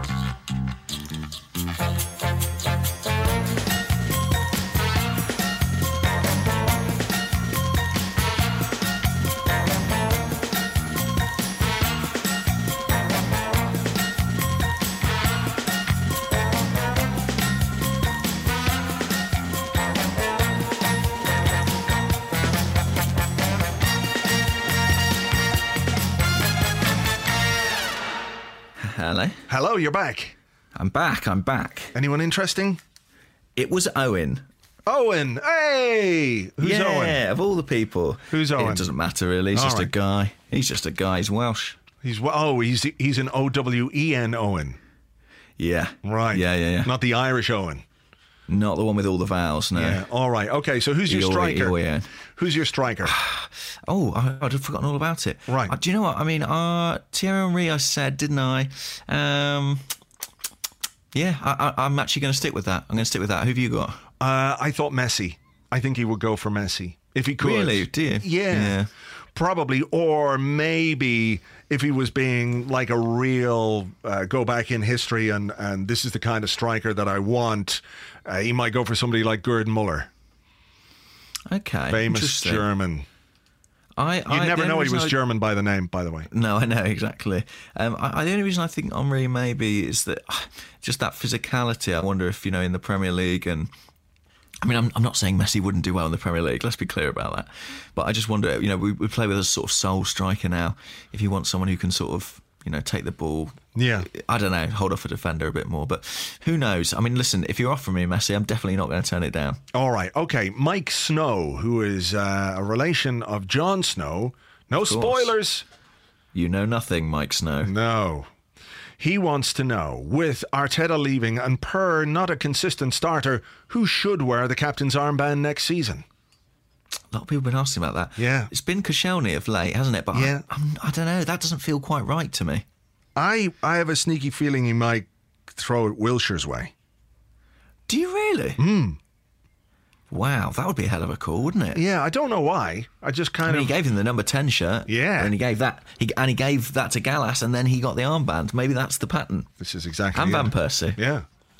Speaker 6: Hello.
Speaker 5: Hello, you're back.
Speaker 6: I'm back. I'm back.
Speaker 5: Anyone interesting?
Speaker 6: It was Owen.
Speaker 5: Owen. Hey. Who's
Speaker 6: yeah,
Speaker 5: Owen?
Speaker 6: of all the people.
Speaker 5: Who's Owen?
Speaker 6: It doesn't matter really. He's
Speaker 5: All
Speaker 6: just a
Speaker 5: right.
Speaker 6: guy. He's just a guy. He's Welsh.
Speaker 5: He's oh, he's he's an O W E N Owen.
Speaker 6: Yeah.
Speaker 5: Right.
Speaker 6: Yeah, yeah, yeah.
Speaker 5: Not the Irish Owen.
Speaker 6: Not the one with all the vowels, no.
Speaker 5: Yeah. All right. Okay. So who's your
Speaker 6: Eoy,
Speaker 5: striker?
Speaker 6: eoy, yeah.
Speaker 5: Who's your striker?
Speaker 6: Oh, I, I'd have forgotten all about it.
Speaker 5: Right.
Speaker 6: Uh, do you know what? I mean, uh, Thierry Henry, I said, didn't I? Um, yeah, I, I, I'm actually going to stick with that. I'm going to stick with that. Who have you got?
Speaker 5: Uh, I thought Messi. I think he would go for Messi if he could.
Speaker 6: Really? Do you?
Speaker 5: Yeah.
Speaker 6: Yeah.
Speaker 5: Probably, or maybe if he was being like a real uh, go back in history and, and this is the kind of striker that I want, uh, he might go for somebody like Gerd Muller,
Speaker 6: Okay.
Speaker 5: famous
Speaker 6: interesting.
Speaker 5: German.
Speaker 6: I,
Speaker 5: You'd
Speaker 6: I,
Speaker 5: never
Speaker 6: the
Speaker 5: know
Speaker 6: only
Speaker 5: he was
Speaker 6: reason I-
Speaker 5: German by the name, by the way.
Speaker 6: No, I know, exactly. Um, I, I, the only reason I think Henry maybe is that uh, just that physicality. I wonder if, you know, in the Premier League and I mean, I'm, I'm not saying Messi wouldn't do well in the Premier League. Let's be clear about that. But I just wonder, you know, we, we play with a sort of sole striker now. If you want someone who can sort of, you know, take the ball,
Speaker 5: Yeah.
Speaker 6: I don't know, hold off a defender a bit more. But who knows? I mean, listen, if you're offering me Messi, I'm definitely not going to turn it down.
Speaker 5: All right. Okay. Mike Snow, who is uh, a relation of Jon Snow. No
Speaker 6: Of course.
Speaker 5: spoilers.
Speaker 6: You know nothing, Mike Snow.
Speaker 5: No. He wants to know, with Arteta leaving and Per not a consistent starter, who should wear the captain's armband next season?
Speaker 6: A lot of people have been asking about that.
Speaker 5: Yeah.
Speaker 6: It's been Koscielny of late, hasn't it? But
Speaker 5: Yeah.
Speaker 6: I, I'm, I don't know. That doesn't feel quite right to me.
Speaker 5: I, I have a sneaky feeling he might throw it Wilshire's way.
Speaker 6: Do you really?
Speaker 5: Hmm.
Speaker 6: Wow, that would be a hell of a call, wouldn't it?
Speaker 5: Yeah, I don't know why. I just
Speaker 6: I
Speaker 5: kind
Speaker 6: mean,
Speaker 5: of...
Speaker 6: he gave him the number ten shirt.
Speaker 5: Yeah.
Speaker 6: And he gave that, he, and he gave that to Gallas, and then he got the armband. Maybe that's the pattern.
Speaker 5: This is exactly
Speaker 6: And
Speaker 5: it.
Speaker 6: Van Persie.
Speaker 5: Yeah.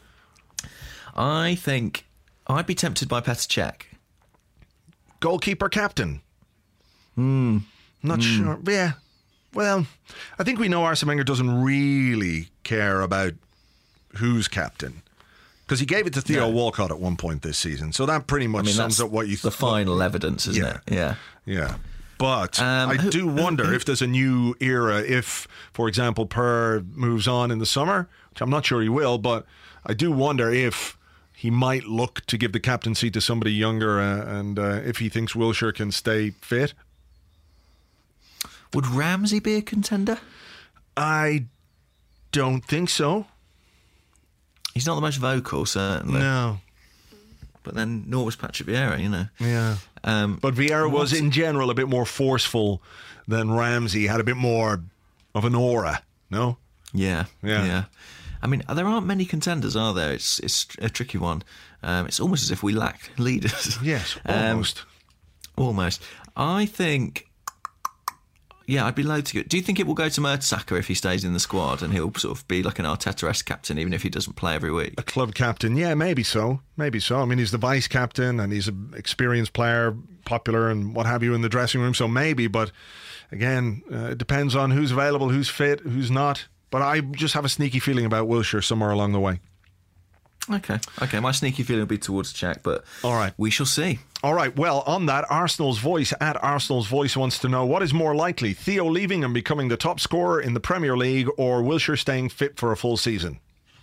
Speaker 6: I think I'd be tempted by Petr Cech.
Speaker 5: Goalkeeper captain.
Speaker 6: Hmm.
Speaker 5: Not sure. Yeah. Well, I think we know Arsene Wenger doesn't really care about who's captain. Because he gave it to Theo
Speaker 6: No.
Speaker 5: Walcott at one point this season. So that pretty much
Speaker 6: I mean,
Speaker 5: sums
Speaker 6: that's
Speaker 5: up what you
Speaker 6: the
Speaker 5: th-
Speaker 6: final evidence, isn't
Speaker 5: Yeah.
Speaker 6: it? Yeah.
Speaker 5: Yeah. But
Speaker 6: Um,
Speaker 5: I
Speaker 6: who-
Speaker 5: do wonder if there's a new era, if, for example, Per moves on in the summer, which I'm not sure he will, but I do wonder if he might look to give the captaincy to somebody younger, uh, and uh, if he thinks Wilshere can stay fit.
Speaker 6: Would Ramsey be a contender?
Speaker 5: I don't think so.
Speaker 6: He's not the most vocal, certainly.
Speaker 5: No.
Speaker 6: But then nor was Patrick Vieira, you know.
Speaker 5: Yeah.
Speaker 6: Um,
Speaker 5: but Vieira was, in general, a bit more forceful than Ramsey. Had a bit more of an aura, no?
Speaker 6: Yeah,
Speaker 5: yeah.
Speaker 6: yeah. I mean, there aren't many contenders, are there? It's it's a tricky one. Um, it's almost as if we lack leaders.
Speaker 5: Yes, almost.
Speaker 6: Um, almost. I think... Yeah, I'd be loath to go. Do you think it will go to Mertesacker if he stays in the squad and he'll sort of be like an Arteta-esque captain even if he doesn't play every week?
Speaker 5: A club captain, yeah, maybe so. Maybe so. I mean, he's the vice captain and he's an experienced player, popular and what have you in the dressing room, so maybe, but again, uh, it depends on who's available, who's fit, who's not. But I just have a sneaky feeling about Wilshere somewhere along the way.
Speaker 6: Okay, okay. My sneaky feeling will be towards Czech, but
Speaker 5: all right,
Speaker 6: we shall see.
Speaker 5: All right, well, on that, Arsenal's Voice at Arsenal's Voice wants to know, what is more likely, Theo leaving and becoming the top scorer in the Premier League or Wilshere staying fit for a full season?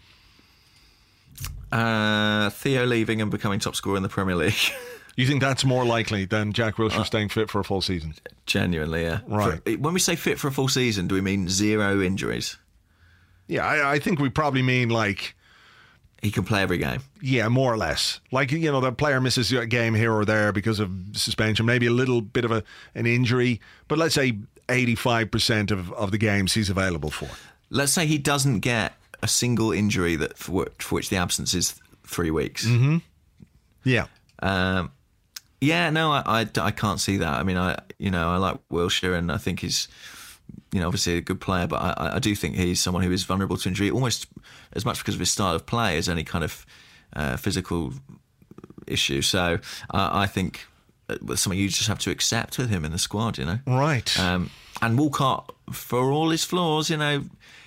Speaker 6: Uh, Theo leaving and becoming top scorer in the Premier League.
Speaker 5: You think that's more likely than Jack Wilshere uh, staying fit for a full season?
Speaker 6: Genuinely, yeah.
Speaker 5: Right.
Speaker 6: For, when we say fit for a full season, do we mean zero injuries?
Speaker 5: Yeah, I, I think we probably mean like...
Speaker 6: He can play every game.
Speaker 5: Yeah, more or less. Like, you know, the player misses a game here or there because of suspension, maybe a little bit of a an injury, but let's say eighty-five percent of, of the games he's available for.
Speaker 6: Let's say he doesn't get a single injury that for, for which the absence is three weeks.
Speaker 5: Mm-hmm. Yeah.
Speaker 6: Um, yeah, no, I, I, I can't see that. I mean, I you know, I like Wilshere and I think he's... You know, obviously a good player, but I, I do think he's someone who is vulnerable to injury, almost as much because of his style of play as any kind of uh, physical issue. So uh, I think it's something you just have to accept with him in the squad, you know.
Speaker 5: Right.
Speaker 6: Um, and Walcott, for all his flaws, you know,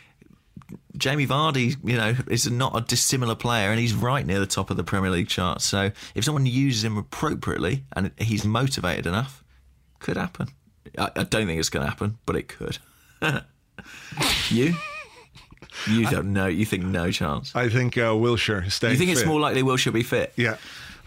Speaker 6: Jamie Vardy, you know, is not a dissimilar player, and he's right near the top of the Premier League chart. So if someone uses him appropriately and he's motivated enough, could happen. I, I don't think it's going to happen, but it could. You? You don't know. You think no chance?
Speaker 5: I think uh, Wilshere is staying
Speaker 6: You think
Speaker 5: fit.
Speaker 6: it's more likely Wilshere be fit?
Speaker 5: Yeah.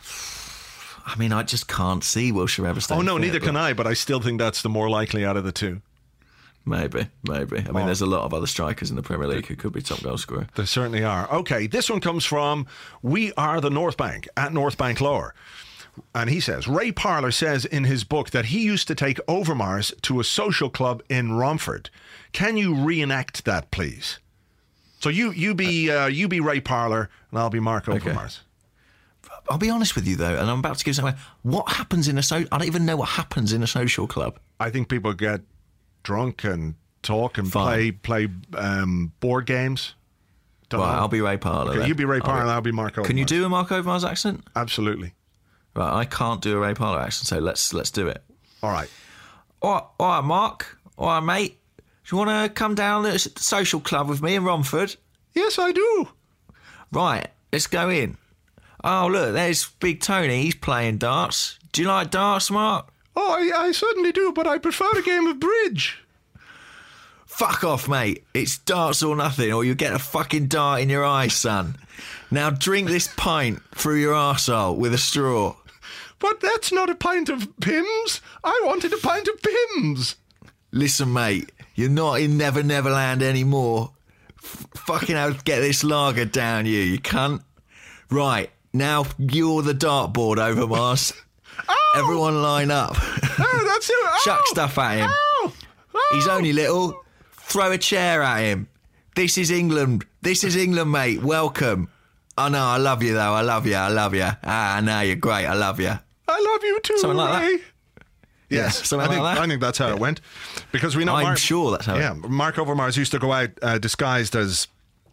Speaker 6: I mean, I just can't see Wilshere ever staying
Speaker 5: fit. Oh, no,
Speaker 6: fit,
Speaker 5: neither can I, but I still think that's the more likely out of the two.
Speaker 6: Maybe, maybe. I mean,
Speaker 5: oh.
Speaker 6: there's a lot of other strikers in the Premier League who could be top goal scorer.
Speaker 5: There certainly are. Okay, this one comes from We Are the North Bank, at North Bank Lower. And he says, Ray Parlour says in his book that he used to take Overmars to a social club in Romford. Can you reenact that, please? So you you be uh, you be Ray Parlour and I'll be Mark Overmars.
Speaker 6: Okay. I'll be honest with you though, and I'm about to give something. What happens in a so? I don't even know what happens in a social club.
Speaker 5: I think people get drunk and talk and
Speaker 6: Fine.
Speaker 5: play play um, board games.
Speaker 6: Don't well, know. I'll be Ray Parlour.
Speaker 5: Okay, you be Ray Parlour and I'll be Mark Overmars.
Speaker 6: Can you do a Mark Overmars accent?
Speaker 5: Absolutely.
Speaker 6: Right, I can't do a Ray Parlour accent, so let's let's do it.
Speaker 5: All right.
Speaker 6: All right, all right, Mark. All right, mate. Do you want to come down to the social club with me in Romford?
Speaker 5: Yes, I do.
Speaker 6: Right, let's go in. Oh, look, there's Big Tony. He's playing darts. Do you like darts, Mark?
Speaker 5: Oh, I, I certainly do, but I prefer a game of bridge.
Speaker 6: Fuck off, mate. It's darts or nothing, or you get a fucking dart in your eye, son. Now drink this pint through your arsehole with a straw.
Speaker 5: But that's not a pint of Pimm's. I wanted a pint of Pimm's.
Speaker 6: Listen, mate, you're not in Never Never Land anymore. F- fucking hell, get this lager down you, you cunt. Right, now you're the dartboard, Overmars.
Speaker 5: Oh!
Speaker 6: Everyone line up.
Speaker 5: Oh, that's it. Oh!
Speaker 6: Chuck stuff at him.
Speaker 5: Oh! Oh!
Speaker 6: He's only little. Throw a chair at him. This is England. This is England, mate. Welcome. Oh, no, I love you, though. I love you. I love you. Ah, no, you're great. I love you.
Speaker 5: I love you, too,
Speaker 6: Something like
Speaker 5: Ray.
Speaker 6: that.
Speaker 5: Yes,
Speaker 6: yeah, something
Speaker 5: I think,
Speaker 6: like that.
Speaker 5: I think that's how it went. Because we know
Speaker 6: I'm
Speaker 5: Mark,
Speaker 6: sure that's how
Speaker 5: yeah,
Speaker 6: it
Speaker 5: Yeah, Mark Overmars used to go out uh, disguised as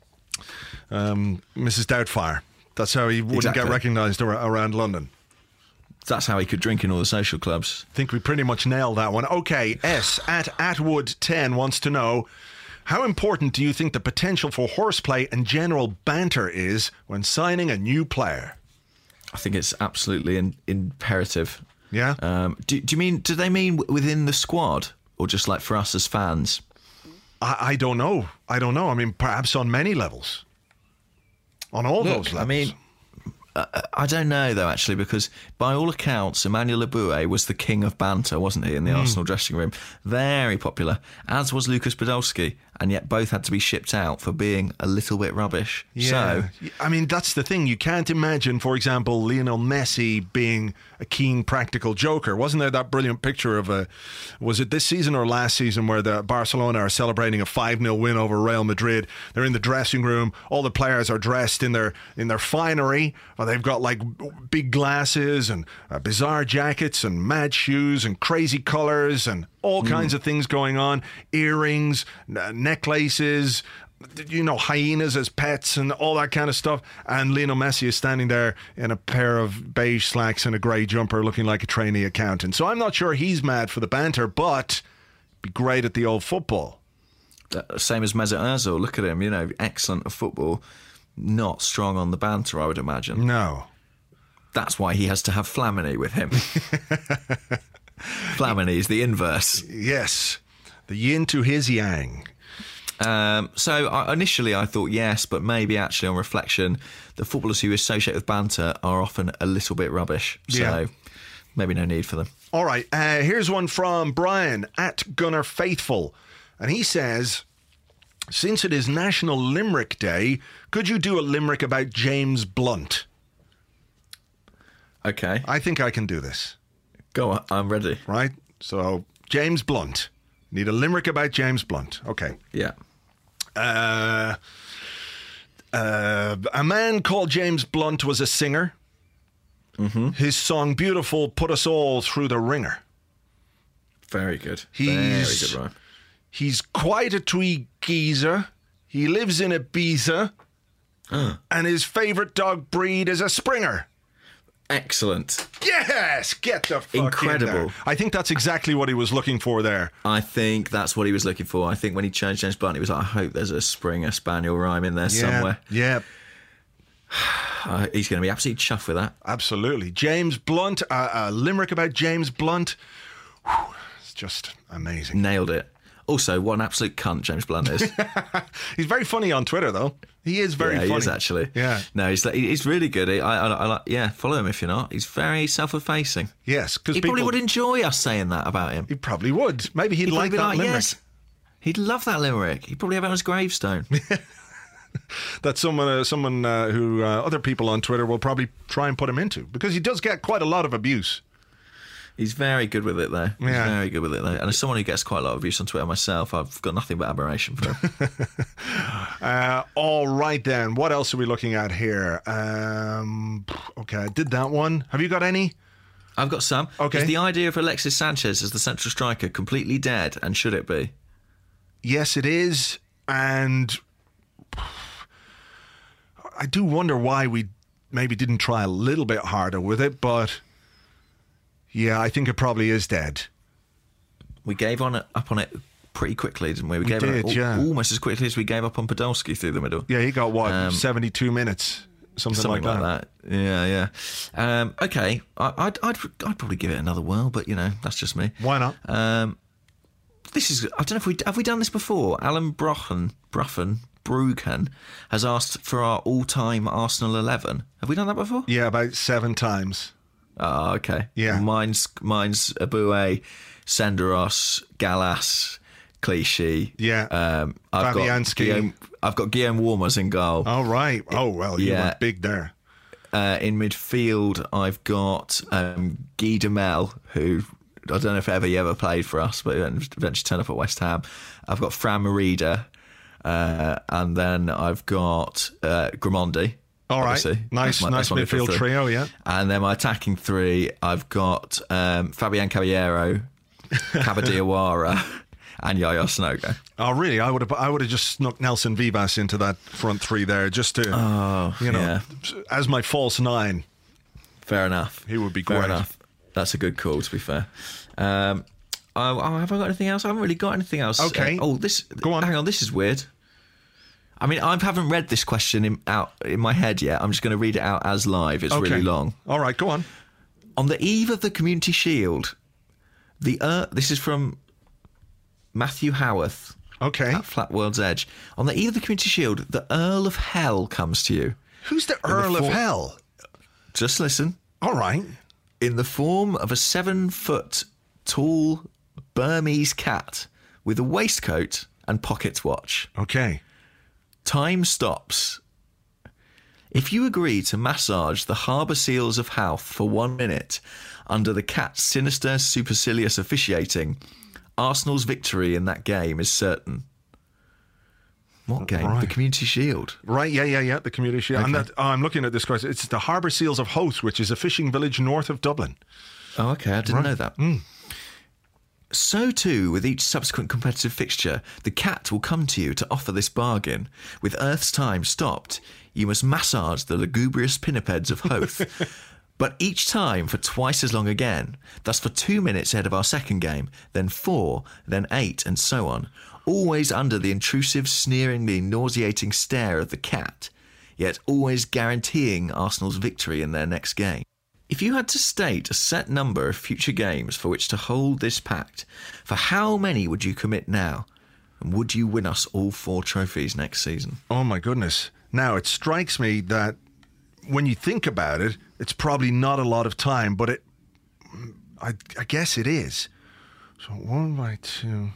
Speaker 5: um, Missus Doubtfire. That's how he wouldn't
Speaker 6: exactly.
Speaker 5: get recognised ar- around London.
Speaker 6: That's how he could drink in all the social clubs.
Speaker 5: I think we pretty much nailed that one. Okay, S at Atwood ten wants to know, how important do you think the potential for horseplay and general banter is when signing a new player?
Speaker 6: I think it's absolutely in, imperative.
Speaker 5: Yeah.
Speaker 6: Um, do, do you mean? Do they mean within the squad, or just like for us as fans?
Speaker 5: I, I don't know. I don't know. I mean, perhaps on many levels. On all
Speaker 6: Look,
Speaker 5: those levels.
Speaker 6: I mean, Uh, I don't know, though, actually, because by all accounts, Emmanuel Eboué was the king of banter, wasn't he, in the mm. Arsenal dressing room? Very popular, as was Lucas Podolski, and yet both had to be shipped out for being a little bit rubbish.
Speaker 5: Yeah.
Speaker 6: So,
Speaker 5: I mean, that's the thing. You can't imagine, for example, Lionel Messi being a keen, practical joker. Wasn't there that brilliant picture of a, was it this season or last season, where the Barcelona are celebrating a five nil win over Real Madrid? They're in the dressing room. All the players are dressed in their in their finery. They've got like big glasses and uh, bizarre jackets and mad shoes and crazy colours and all mm. kinds of things going on. Earrings, n- necklaces, you know, hyenas as pets and all that kind of stuff. And Lionel Messi is standing there in a pair of beige slacks and a grey jumper looking like a trainee accountant. So I'm not sure he's mad for the banter, but be great at the old football.
Speaker 6: Uh, same as Mesut Ozil. Look at him, you know, excellent at football. Not strong on the banter, I would imagine.
Speaker 5: No.
Speaker 6: That's why he has to have Flamini with him. Flamini is the inverse.
Speaker 5: Yes. The yin to his yang.
Speaker 6: Um, so I, initially I thought yes, but maybe actually on reflection, the footballers who associate with banter are often a little bit rubbish. So
Speaker 5: yeah.
Speaker 6: maybe no need for them.
Speaker 5: All right. Uh, here's one from Brian at Gunner Faithful. And he says, since it is National Limerick Day, could you do a limerick about James Blunt?
Speaker 6: Okay.
Speaker 5: I think I can do this.
Speaker 6: Go on, I'm ready.
Speaker 5: Right? So, James Blunt. Need a limerick about James Blunt. Okay.
Speaker 6: Yeah.
Speaker 5: Uh, uh, a man called James Blunt was a singer.
Speaker 6: Mm-hmm.
Speaker 5: His song Beautiful put us all through the ringer.
Speaker 6: Very good.
Speaker 5: He's,
Speaker 6: Very good rhyme.
Speaker 5: He's quite a twee geezer. He lives in Ibiza.
Speaker 6: Uh.
Speaker 5: And his favourite dog breed is a Springer.
Speaker 6: Excellent.
Speaker 5: Yes! Get the fuck
Speaker 6: Incredible.
Speaker 5: in there. I think that's exactly what he was looking for there.
Speaker 6: I think that's what he was looking for. I think when he changed James Blunt, he was like, I hope there's a Springer Spaniel rhyme in there
Speaker 5: yeah,
Speaker 6: somewhere.
Speaker 5: Yeah.
Speaker 6: Uh, he's going to be absolutely chuffed with that.
Speaker 5: Absolutely. James Blunt, uh, a limerick about James Blunt. Whew, it's just amazing.
Speaker 6: Nailed it. Also, what an absolute cunt James Blunt is.
Speaker 5: He's very funny on Twitter, though. He is very
Speaker 6: yeah,
Speaker 5: funny.
Speaker 6: He is, actually.
Speaker 5: Yeah.
Speaker 6: No, he's he's really good. I, I, I like. Yeah, follow him if you're not. He's very self-effacing.
Speaker 5: Yes, because
Speaker 6: he
Speaker 5: people,
Speaker 6: probably would enjoy us saying that about him.
Speaker 5: He probably would. Maybe he'd,
Speaker 6: he'd
Speaker 5: like that
Speaker 6: like,
Speaker 5: limerick.
Speaker 6: Yes. He'd love that limerick. He'd probably have it on his gravestone.
Speaker 5: That's someone, uh, someone uh, who uh, other people on Twitter will probably try and put him into, because he does get quite a lot of abuse.
Speaker 6: He's very good with it, though. He's
Speaker 5: yeah.
Speaker 6: very good with it, though. And as someone who gets quite a lot of abuse on Twitter myself, I've got nothing but admiration for him.
Speaker 5: uh, all right, then. What else are we looking at here? Um, okay, I did that one. Have you got any?
Speaker 6: I've got some.
Speaker 5: Okay.
Speaker 6: Is the idea of Alexis Sanchez as the central striker completely dead, and should it be?
Speaker 5: Yes, it is. And I do wonder why we maybe didn't try a little bit harder with it, but yeah, I think it probably is dead.
Speaker 6: We gave on it, up on it pretty quickly, didn't we? We,
Speaker 5: we
Speaker 6: gave
Speaker 5: did,
Speaker 6: it al-
Speaker 5: yeah.
Speaker 6: almost as quickly as we gave up on Podolski through the middle.
Speaker 5: Yeah, he got, what,
Speaker 6: um,
Speaker 5: seventy-two minutes? Something,
Speaker 6: something
Speaker 5: like,
Speaker 6: like
Speaker 5: that.
Speaker 6: that. Yeah, yeah. Um, okay, I, I'd, I'd I'd probably give it another whirl, but, you know, that's just me.
Speaker 5: Why not?
Speaker 6: Um, this is, I don't know if we, have we done this before? Alan Brochen, Bruffen, Bruggen has asked for our all-time Arsenal eleven. Have we done that before?
Speaker 5: Yeah, about seven times.
Speaker 6: Oh, okay.
Speaker 5: Yeah.
Speaker 6: Mine's mine's Eboué, Senderos, Gallas, Clichy.
Speaker 5: Yeah.
Speaker 6: Um, I've got Guillaume, I've got Guillaume Warmers in goal.
Speaker 5: Oh, right. Oh, well, you
Speaker 6: yeah.
Speaker 5: went big there.
Speaker 6: Uh, in midfield, I've got um, Guy Demel, who I don't know if ever he ever played for us, but eventually turned up at West Ham. I've got Fran Merida, uh, and then I've got uh, Grimandi.
Speaker 5: All
Speaker 6: obviously.
Speaker 5: right, nice,
Speaker 6: my,
Speaker 5: nice midfield
Speaker 6: three.
Speaker 5: trio, yeah.
Speaker 6: And then my attacking three, I've got um, Fabian Caballero, Kabadiawara, and Yaya Sanogo.
Speaker 5: Oh, really? I would have, I would have just snuck Nelson Vivas into that front three there, just to,
Speaker 6: oh,
Speaker 5: you know,
Speaker 6: yeah.
Speaker 5: as my false nine.
Speaker 6: Fair enough.
Speaker 5: He would be
Speaker 6: Fair
Speaker 5: great.
Speaker 6: enough. That's a good call, to be fair. Um, oh, oh, have I got anything else? I haven't really got anything else.
Speaker 5: Okay.
Speaker 6: Uh, oh, this.
Speaker 5: Go on.
Speaker 6: Hang on. This is weird. I mean, I haven't read this question in, out in my head yet. I'm just going to read it out as live. It's
Speaker 5: okay.
Speaker 6: really long.
Speaker 5: All right, go on.
Speaker 6: On the eve of the Community Shield, the uh, this is from Matthew Howarth.
Speaker 5: Okay.
Speaker 6: At Flat World's Edge. On the eve of the Community Shield, the Earl of Hell comes to you.
Speaker 5: Who's the Earl
Speaker 6: the
Speaker 5: of
Speaker 6: for-
Speaker 5: Hell?
Speaker 6: Just listen.
Speaker 5: All right.
Speaker 6: In the form of a seven-foot tall Burmese cat with a waistcoat and pocket watch.
Speaker 5: Okay.
Speaker 6: Time stops. If you agree to massage the harbour seals of Howth for one minute under the cat's sinister, supercilious officiating, Arsenal's victory in that game is certain. What game?
Speaker 5: Right.
Speaker 6: The Community Shield.
Speaker 5: Right, yeah, yeah, yeah, the Community Shield.
Speaker 6: Okay.
Speaker 5: And that, oh, I'm looking at this question. It's the Harbour Seals of Howth, which is a fishing village north of Dublin.
Speaker 6: Oh, okay, I didn't
Speaker 5: Right.
Speaker 6: know that.
Speaker 5: Mm.
Speaker 6: So too, with each subsequent competitive fixture, the cat will come to you to offer this bargain. With Earth's time stopped, you must massage the lugubrious pinnipeds of Howth. But each time for twice as long again, thus for two minutes ahead of our second game, then four, then eight, and so on, always under the intrusive, sneeringly nauseating stare of the cat, yet always guaranteeing Arsenal's victory in their next game. If you had to state a set number of future games for which to hold this pact, for how many would you commit now? And would you win us all four trophies next season?
Speaker 5: Oh, my goodness. Now, it strikes me that when you think about it, it's probably not a lot of time, but it, I, I guess it is. So one by two.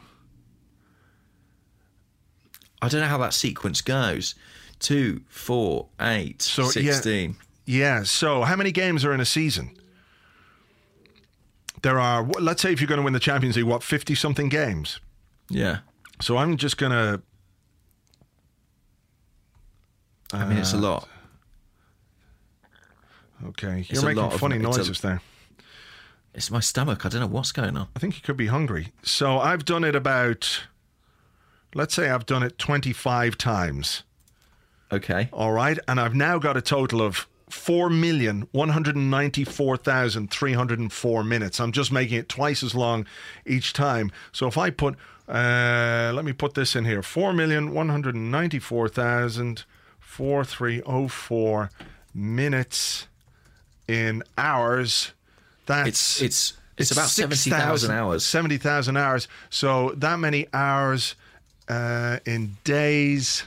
Speaker 6: I don't know how that sequence goes. Two, four, eight,
Speaker 5: So,
Speaker 6: sixteen.
Speaker 5: Yeah, yeah. So how many games are in a season? There are, let's say if you're going to win the Champions League, what, fifty-something games?
Speaker 6: Yeah.
Speaker 5: So I'm just going to...
Speaker 6: I mean, it's a lot.
Speaker 5: Okay,
Speaker 6: It's
Speaker 5: you're
Speaker 6: a
Speaker 5: making
Speaker 6: lot of-
Speaker 5: funny
Speaker 6: it's a-
Speaker 5: noises there.
Speaker 6: It's my stomach. I don't know what's going on.
Speaker 5: I think you could be hungry. So I've done it about, let's say I've done it twenty-five times.
Speaker 6: Okay.
Speaker 5: All right. And I've now got a total of four million one hundred ninety-four thousand three hundred four minutes. I'm just making it twice as long each time. So if I put, uh, let me put this in here, four million one hundred ninety-four thousand four thousand three hundred four minutes in hours. That's
Speaker 6: It's it's it's about seventy thousand hours.
Speaker 5: seventy thousand hours. So that many hours uh, in days.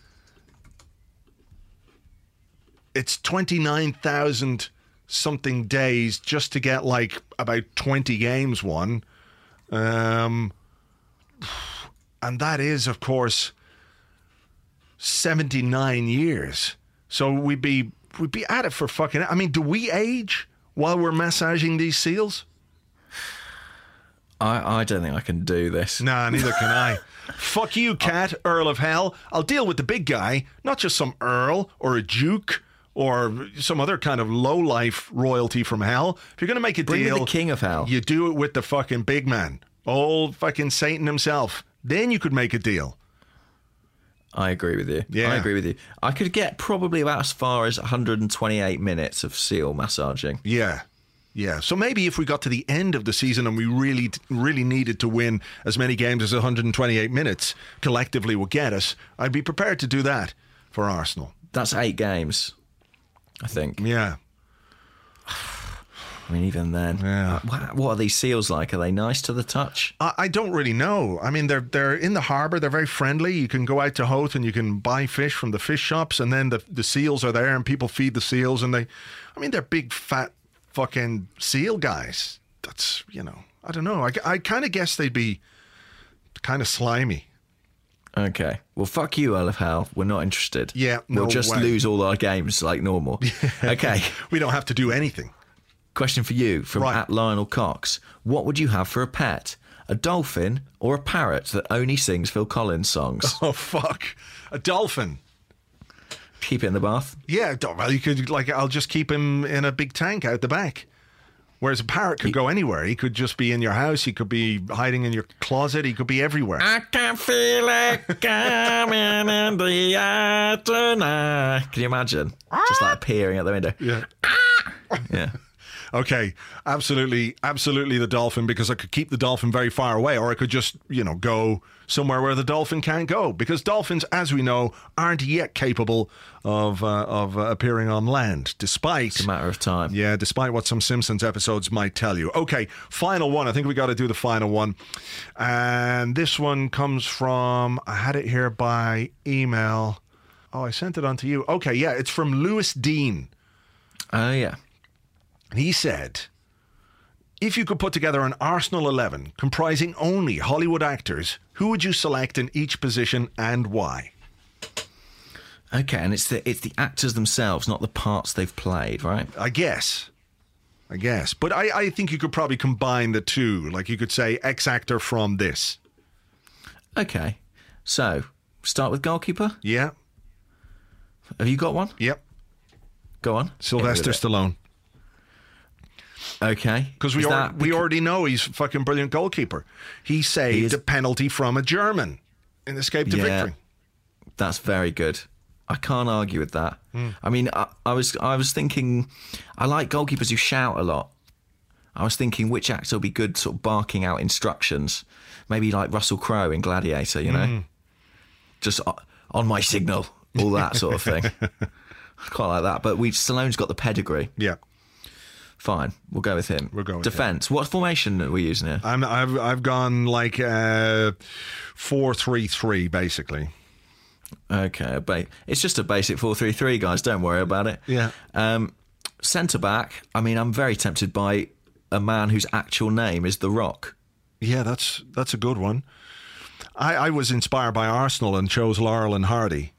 Speaker 5: It's twenty-nine thousand something days just to get like about twenty games won. Um, and that is, of course, seventy-nine years. So we'd be, we'd be at it for fucking... I mean, do we age while we're massaging these seals?
Speaker 6: I, I don't think I can do this.
Speaker 5: Nah, neither can I. Fuck you, cat, Earl of Hell. I'll deal with the big guy, not just some Earl or a Duke or some other kind of low-life royalty from hell. If you're going to make a
Speaker 6: Bring me
Speaker 5: deal...
Speaker 6: the king of hell.
Speaker 5: You do it with the fucking big man. Old fucking Satan himself. Then you could make a deal.
Speaker 6: I agree with you.
Speaker 5: Yeah.
Speaker 6: I agree with you. I could get probably about as far as one hundred twenty-eight minutes of seal massaging.
Speaker 5: Yeah. Yeah. So maybe if we got to the end of the season and we really, really needed to win as many games as one hundred twenty-eight minutes collectively would get us, I'd be prepared to do that for Arsenal.
Speaker 6: That's eight games, I think.
Speaker 5: Yeah.
Speaker 6: I mean, even then.
Speaker 5: Yeah.
Speaker 6: What, what are these seals like? Are they nice to the touch?
Speaker 5: I, I don't really know. I mean, they're they're in the harbour. They're very friendly. You can go out to Howth and you can buy fish from the fish shops, and then the the seals are there, and people feed the seals, and they, I mean, they're big fat fucking seal guys. That's, you know, I don't know. I I kind of guess they'd be kind of slimy.
Speaker 6: Okay. Well, fuck you, Earl of Hell. We're not interested.
Speaker 5: Yeah, no
Speaker 6: We'll just
Speaker 5: way.
Speaker 6: lose all our games like normal. Okay.
Speaker 5: We don't have to do anything.
Speaker 6: Question for you from
Speaker 5: Right.
Speaker 6: at Lionel Cox. What would you have for a pet? A dolphin or a parrot that only sings Phil Collins songs?
Speaker 5: Oh fuck, a dolphin.
Speaker 6: Keep it in the bath.
Speaker 5: Yeah, do- well, you could, like, I'll just keep him in a big tank out the back. Whereas a parrot could go anywhere. He could just be in your house. He could be hiding in your closet. He could be everywhere.
Speaker 6: I can feel it coming in the air tonight. Can you imagine? Just like appearing at the window.
Speaker 5: Yeah.
Speaker 6: Yeah.
Speaker 5: Okay, absolutely, absolutely the dolphin, because I could keep the dolphin very far away, or I could just, you know, go somewhere where the dolphin can't go, because dolphins, as we know, aren't yet capable of uh, of uh, appearing on land, despite...
Speaker 6: It's a matter of time.
Speaker 5: Yeah, despite what some Simpsons episodes might tell you. Okay, final one. I think we got to do the final one. And this one comes from, I had it here by email. Oh, I sent it on to you. Okay, yeah, it's from Lewis Dean.
Speaker 6: Oh, yeah.
Speaker 5: He said, if you could put together an Arsenal eleven comprising only Hollywood actors, who would you select in each position and why?
Speaker 6: Okay, and it's the it's the actors themselves, not the parts they've played, right?
Speaker 5: I guess. I guess. But I, I think you could probably combine the two. Like you could say ex-actor from this.
Speaker 6: Okay. So, start with goalkeeper?
Speaker 5: Yeah.
Speaker 6: Have you got one?
Speaker 5: Yep.
Speaker 6: Go on.
Speaker 5: Sylvester Stallone.
Speaker 6: Okay.
Speaker 5: Because we, al- we already know he's a fucking brilliant goalkeeper. He saved he is- a penalty from a German in Escape to
Speaker 6: yeah,
Speaker 5: Victory.
Speaker 6: That's very good. I can't argue with that. Mm. I mean, I, I was I was thinking, I like goalkeepers who shout a lot. I was thinking which actor would be good sort of barking out instructions. Maybe like Russell Crowe in Gladiator, you know? Mm. Just on my signal, all that sort of thing. I quite like that. But we Stallone's got the pedigree.
Speaker 5: Yeah.
Speaker 6: Fine, we'll go with him.
Speaker 5: We'll go with
Speaker 6: Defence. What formation are we using here?
Speaker 5: I'm, I've I've gone like uh, four three three, basically.
Speaker 6: Okay, it's just a basic four three three, guys. Don't worry about it.
Speaker 5: Yeah.
Speaker 6: Um, centre back. I mean, I'm very tempted by a man whose actual name is The Rock.
Speaker 5: Yeah, that's that's a good one. I, I was inspired by Arsenal and chose Laurel and Hardy.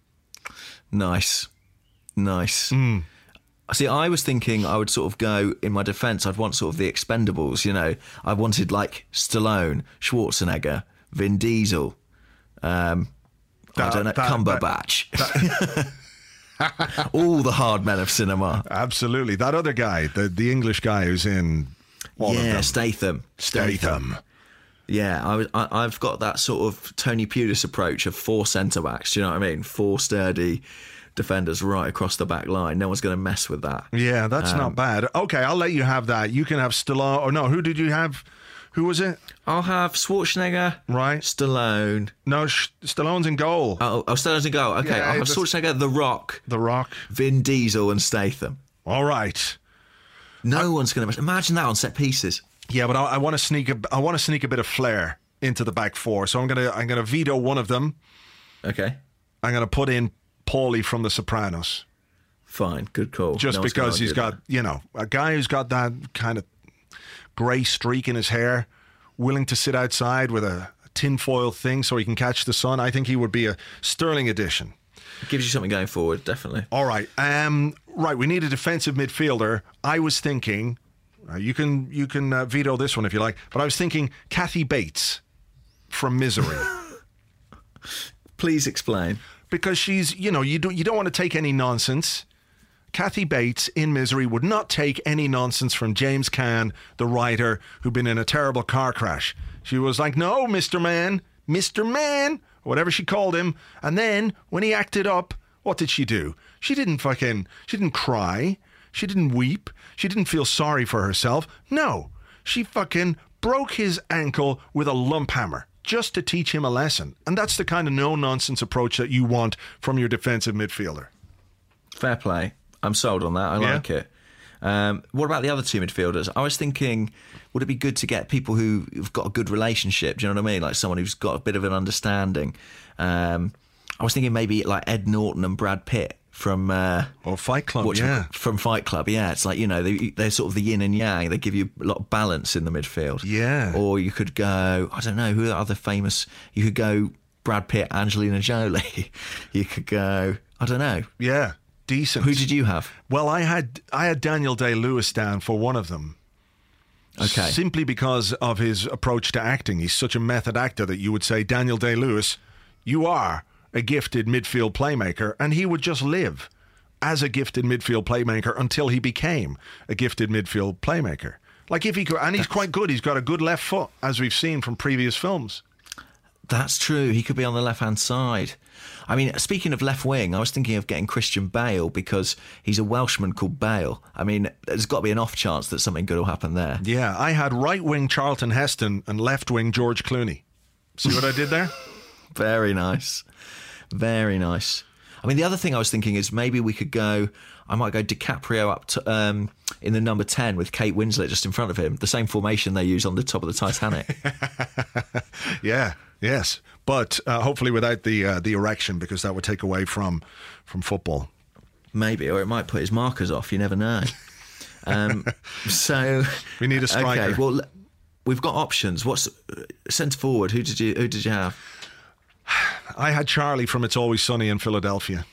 Speaker 6: Nice, nice.
Speaker 5: Mm.
Speaker 6: See, I was thinking I would sort of go in my defence. I'd want sort of the Expendables. You know, I wanted like Stallone, Schwarzenegger, Vin Diesel. Um, That, I don't know, that, Cumberbatch. That, that. All the hard men of cinema.
Speaker 5: Absolutely. That other guy, the, the English guy who's in all
Speaker 6: yeah,
Speaker 5: of them.
Speaker 6: Statham.
Speaker 5: Statham. Statham.
Speaker 6: Yeah, I was, I, I've got that sort of Tony Pulis approach of four centre-backs, do you know what I mean? Four sturdy defenders right across the back line. No one's going to mess with that.
Speaker 5: Yeah, that's um, not bad. Okay, I'll let you have that. You can have Stallone. Or no, who did you have? Who was it?
Speaker 6: I'll have Schwarzenegger.
Speaker 5: Right.
Speaker 6: Stallone.
Speaker 5: No, Sh- Stallone's in goal.
Speaker 6: Oh, oh, Stallone's in goal. Okay, yeah, I'll have Schwarzenegger, The Rock.
Speaker 5: The Rock.
Speaker 6: Vin Diesel and Statham.
Speaker 5: All right.
Speaker 6: No
Speaker 5: I,
Speaker 6: one's going to... Imagine that on set pieces.
Speaker 5: Yeah, but I, I want to sneak a, I want to sneak a bit of flair into the back four. So I'm going to I'm going to veto one of them.
Speaker 6: Okay.
Speaker 5: I'm going to put in Paulie from The Sopranos.
Speaker 6: Fine, good call.
Speaker 5: Just
Speaker 6: no
Speaker 5: because he's got, that. you know, a guy who's got that kind of grey streak in his hair, willing to sit outside with a tinfoil thing so he can catch the sun. I think he would be a sterling addition.
Speaker 6: It gives you something going forward, definitely.
Speaker 5: All right. Um, right, we need a defensive midfielder. I was thinking, uh, you can you can uh, veto this one if you like, but I was thinking Kathy Bates from Misery.
Speaker 6: Please explain.
Speaker 5: Because she's, you know, you don't, you don't want to take any nonsense. Kathy Bates in Misery would not take any nonsense from James Caan, the writer, who'd been in a terrible car crash. She was like, no, Mister Man, Mister Man, whatever she called him. And then when he acted up, what did she do? She didn't fucking, she didn't cry. She didn't weep. She didn't feel sorry for herself. No, she fucking broke his ankle with a lump hammer just to teach him a lesson. And that's the kind of no-nonsense approach that you want from your defensive midfielder.
Speaker 6: Fair play. I'm sold on that. I
Speaker 5: yeah.
Speaker 6: like it. Um, what about the other two midfielders? I was thinking, would it be good to get people who've got a good relationship? Do you know what I mean? Like someone who's got a bit of an understanding. Um, I was thinking maybe like Ed Norton and Brad Pitt from uh,
Speaker 5: or Fight Club. Yeah,
Speaker 6: from Fight Club. Yeah, it's like, you know, they, they're sort of the yin and yang. They give you a lot of balance in the midfield.
Speaker 5: Yeah.
Speaker 6: Or you could go, I don't know, who are other famous? You could go Brad Pitt, Angelina Jolie. You could go, I don't know.
Speaker 5: Yeah. Decent.
Speaker 6: Who did you have?
Speaker 5: Well, I had I had Daniel Day-Lewis down for one of them.
Speaker 6: Okay.
Speaker 5: Simply because of his approach to acting. He's such a method actor that you would say, Daniel Day-Lewis, you are a gifted midfield playmaker, and he would just live as a gifted midfield playmaker until he became a gifted midfield playmaker. Like if he could, and he's quite good. He's got a good left foot, as we've seen from previous films.
Speaker 6: That's true. He could be on the left-hand side. I mean, speaking of left wing, I was thinking of getting Christian Bale because he's a Welshman called Bale. I mean, there's got to be an off chance that something good will happen there.
Speaker 5: Yeah, I had right wing Charlton Heston and left wing George Clooney. See what I did there?
Speaker 6: Very nice. Very nice. I mean, the other thing I was thinking is maybe we could go, I might go DiCaprio up to, um, in the number ten with Kate Winslet just in front of him. The same formation they use on the top of the Titanic.
Speaker 5: Yeah, yes. But uh, hopefully without the uh, the erection, because that would take away from from football.
Speaker 6: maybe, or it might put his markers off. You never know. Um, so
Speaker 5: we need a striker.
Speaker 6: Okay, well, we've got options. What's centre forward? Who did you Who did you have?
Speaker 5: I had Charlie from It's Always Sunny in Philadelphia.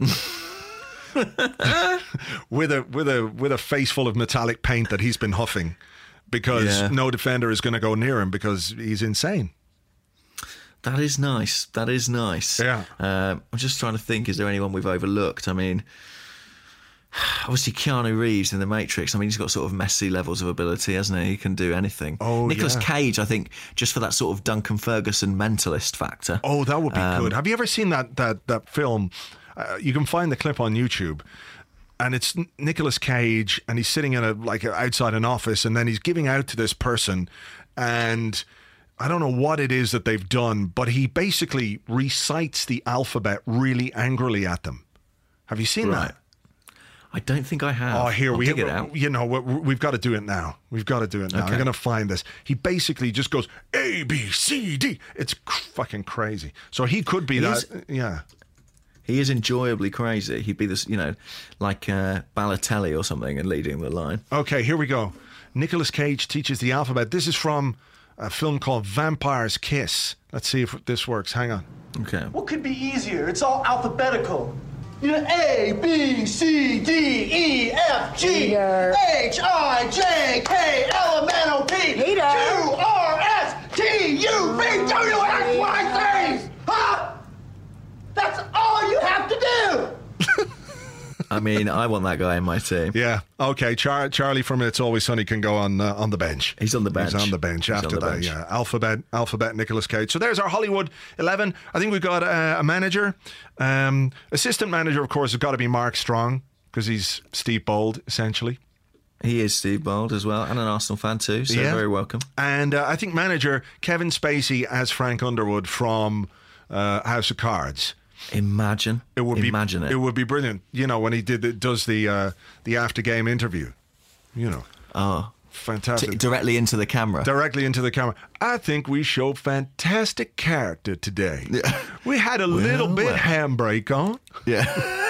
Speaker 5: with a with a with a face full of metallic paint that he's been huffing, because
Speaker 6: Yeah.
Speaker 5: no defender is going to go near him because he's insane.
Speaker 6: That is nice. That is nice.
Speaker 5: Yeah.
Speaker 6: Um, I'm just trying to think. Is there anyone we've overlooked? I mean, obviously Keanu Reeves in The Matrix. I mean, he's got sort of messy levels of ability, hasn't he? He can do anything.
Speaker 5: Oh,
Speaker 6: Nicolas
Speaker 5: yeah.
Speaker 6: Cage, I think, just for that sort of Duncan Ferguson mentalist factor.
Speaker 5: Oh, that would be
Speaker 6: Um,
Speaker 5: good. Have you ever seen that that that film? Uh, you can find the clip on YouTube, and it's N- Nicolas Cage, and he's sitting in a like outside an office, and then he's giving out to this person, and I don't know what it is that they've done, but he basically recites the alphabet really angrily at them. Have you seen
Speaker 6: Right.
Speaker 5: that?
Speaker 6: I don't think I have.
Speaker 5: Oh, here
Speaker 6: I'll
Speaker 5: we
Speaker 6: dig it out.
Speaker 5: You know, we- we've got to do it now. We've got to do it now.
Speaker 6: Okay.
Speaker 5: I'm going to find this. He basically just goes A, B, C, D. It's cr- fucking crazy. So he could be
Speaker 6: He
Speaker 5: that.
Speaker 6: is-
Speaker 5: Yeah.
Speaker 6: He is enjoyably crazy. He'd be this, you know, like uh, Balotelli or something, and leading the line.
Speaker 5: Okay, here we go. Nicolas Cage teaches the alphabet. This is from a film called Vampire's Kiss. Let's see if this works. Hang on.
Speaker 6: Okay.
Speaker 9: What could be easier? It's all alphabetical. You know, A, B, C, D, E, F, G, H, I, J, K, L, M, N, O, P, Q, R, S, T, U, V, W, X, Y, Z. Huh? That's all you have to do.
Speaker 6: I mean, I want that guy in my team.
Speaker 5: Yeah. Okay. Char- Charlie from It's Always Sunny can go on uh, on the bench.
Speaker 6: He's on the bench.
Speaker 5: He's on the bench
Speaker 6: He's
Speaker 5: after
Speaker 6: on the
Speaker 5: that.
Speaker 6: bench.
Speaker 5: Yeah. Alphabet. Alphabet. Nicolas Cage. So there's our Hollywood eleven. I think we've got uh, a manager. Um, assistant manager, of course, has got to be Mark Strong, because he's Steve Bold essentially.
Speaker 6: He is Steve Bold as well, and an Arsenal fan too, so
Speaker 5: Yeah.
Speaker 6: very welcome.
Speaker 5: And uh, I think manager Kevin Spacey as Frank Underwood from uh, House of Cards.
Speaker 6: Imagine.
Speaker 5: It would
Speaker 6: Imagine
Speaker 5: be
Speaker 6: it.
Speaker 5: it would be brilliant. You know, when he did the, does the uh, the after game interview. You know,
Speaker 6: Oh,
Speaker 5: fantastic.
Speaker 6: T- directly into the camera.
Speaker 5: Directly into the camera. I think we showed fantastic character today. We had a little bit
Speaker 6: well.
Speaker 5: handbrake on.
Speaker 6: Yeah.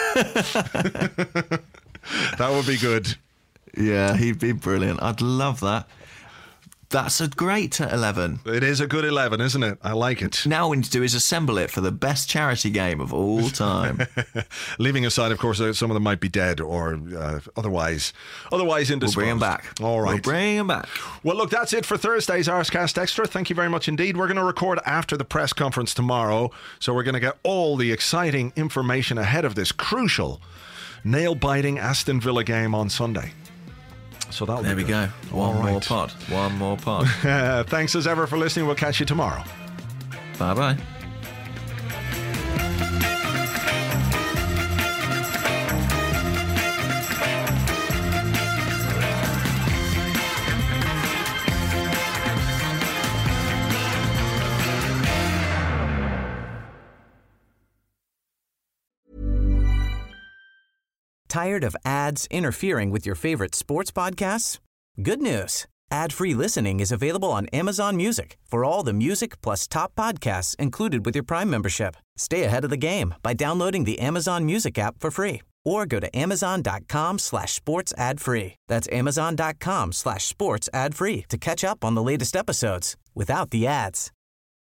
Speaker 5: That would be good.
Speaker 6: Yeah, he'd be brilliant. I'd love that. That's a great eleven.
Speaker 5: It is a good eleven, isn't it? I like it.
Speaker 6: Now all we need to do is assemble it for the best charity game of all time.
Speaker 5: Leaving aside, of course, uh, some of them might be dead or uh, otherwise, otherwise
Speaker 6: We'll
Speaker 5: indisposed.
Speaker 6: bring them back.
Speaker 5: All right.
Speaker 6: We'll bring them back.
Speaker 5: Well, look, that's it for Thursday's Arscast Extra. Thank you very much indeed. We're going to record after the press conference tomorrow, so we're going to get all the exciting information ahead of this crucial, nail-biting Aston Villa game on Sunday. So that'll
Speaker 6: There
Speaker 5: be
Speaker 6: we
Speaker 5: good.
Speaker 6: go. One
Speaker 5: All
Speaker 6: more
Speaker 5: right.
Speaker 6: pod. One more pod.
Speaker 5: Uh, thanks as ever for listening. We'll catch you tomorrow.
Speaker 6: Bye bye.
Speaker 7: Tired of ads interfering with your favorite sports podcasts? Good news. Ad-free listening is available on Amazon Music for all the music plus top podcasts included with your Prime membership. Stay ahead of the game by downloading the Amazon Music app for free or go to amazon.com slash sports ad free. That's amazon.com slash sports ad free to catch up on the latest episodes without the ads.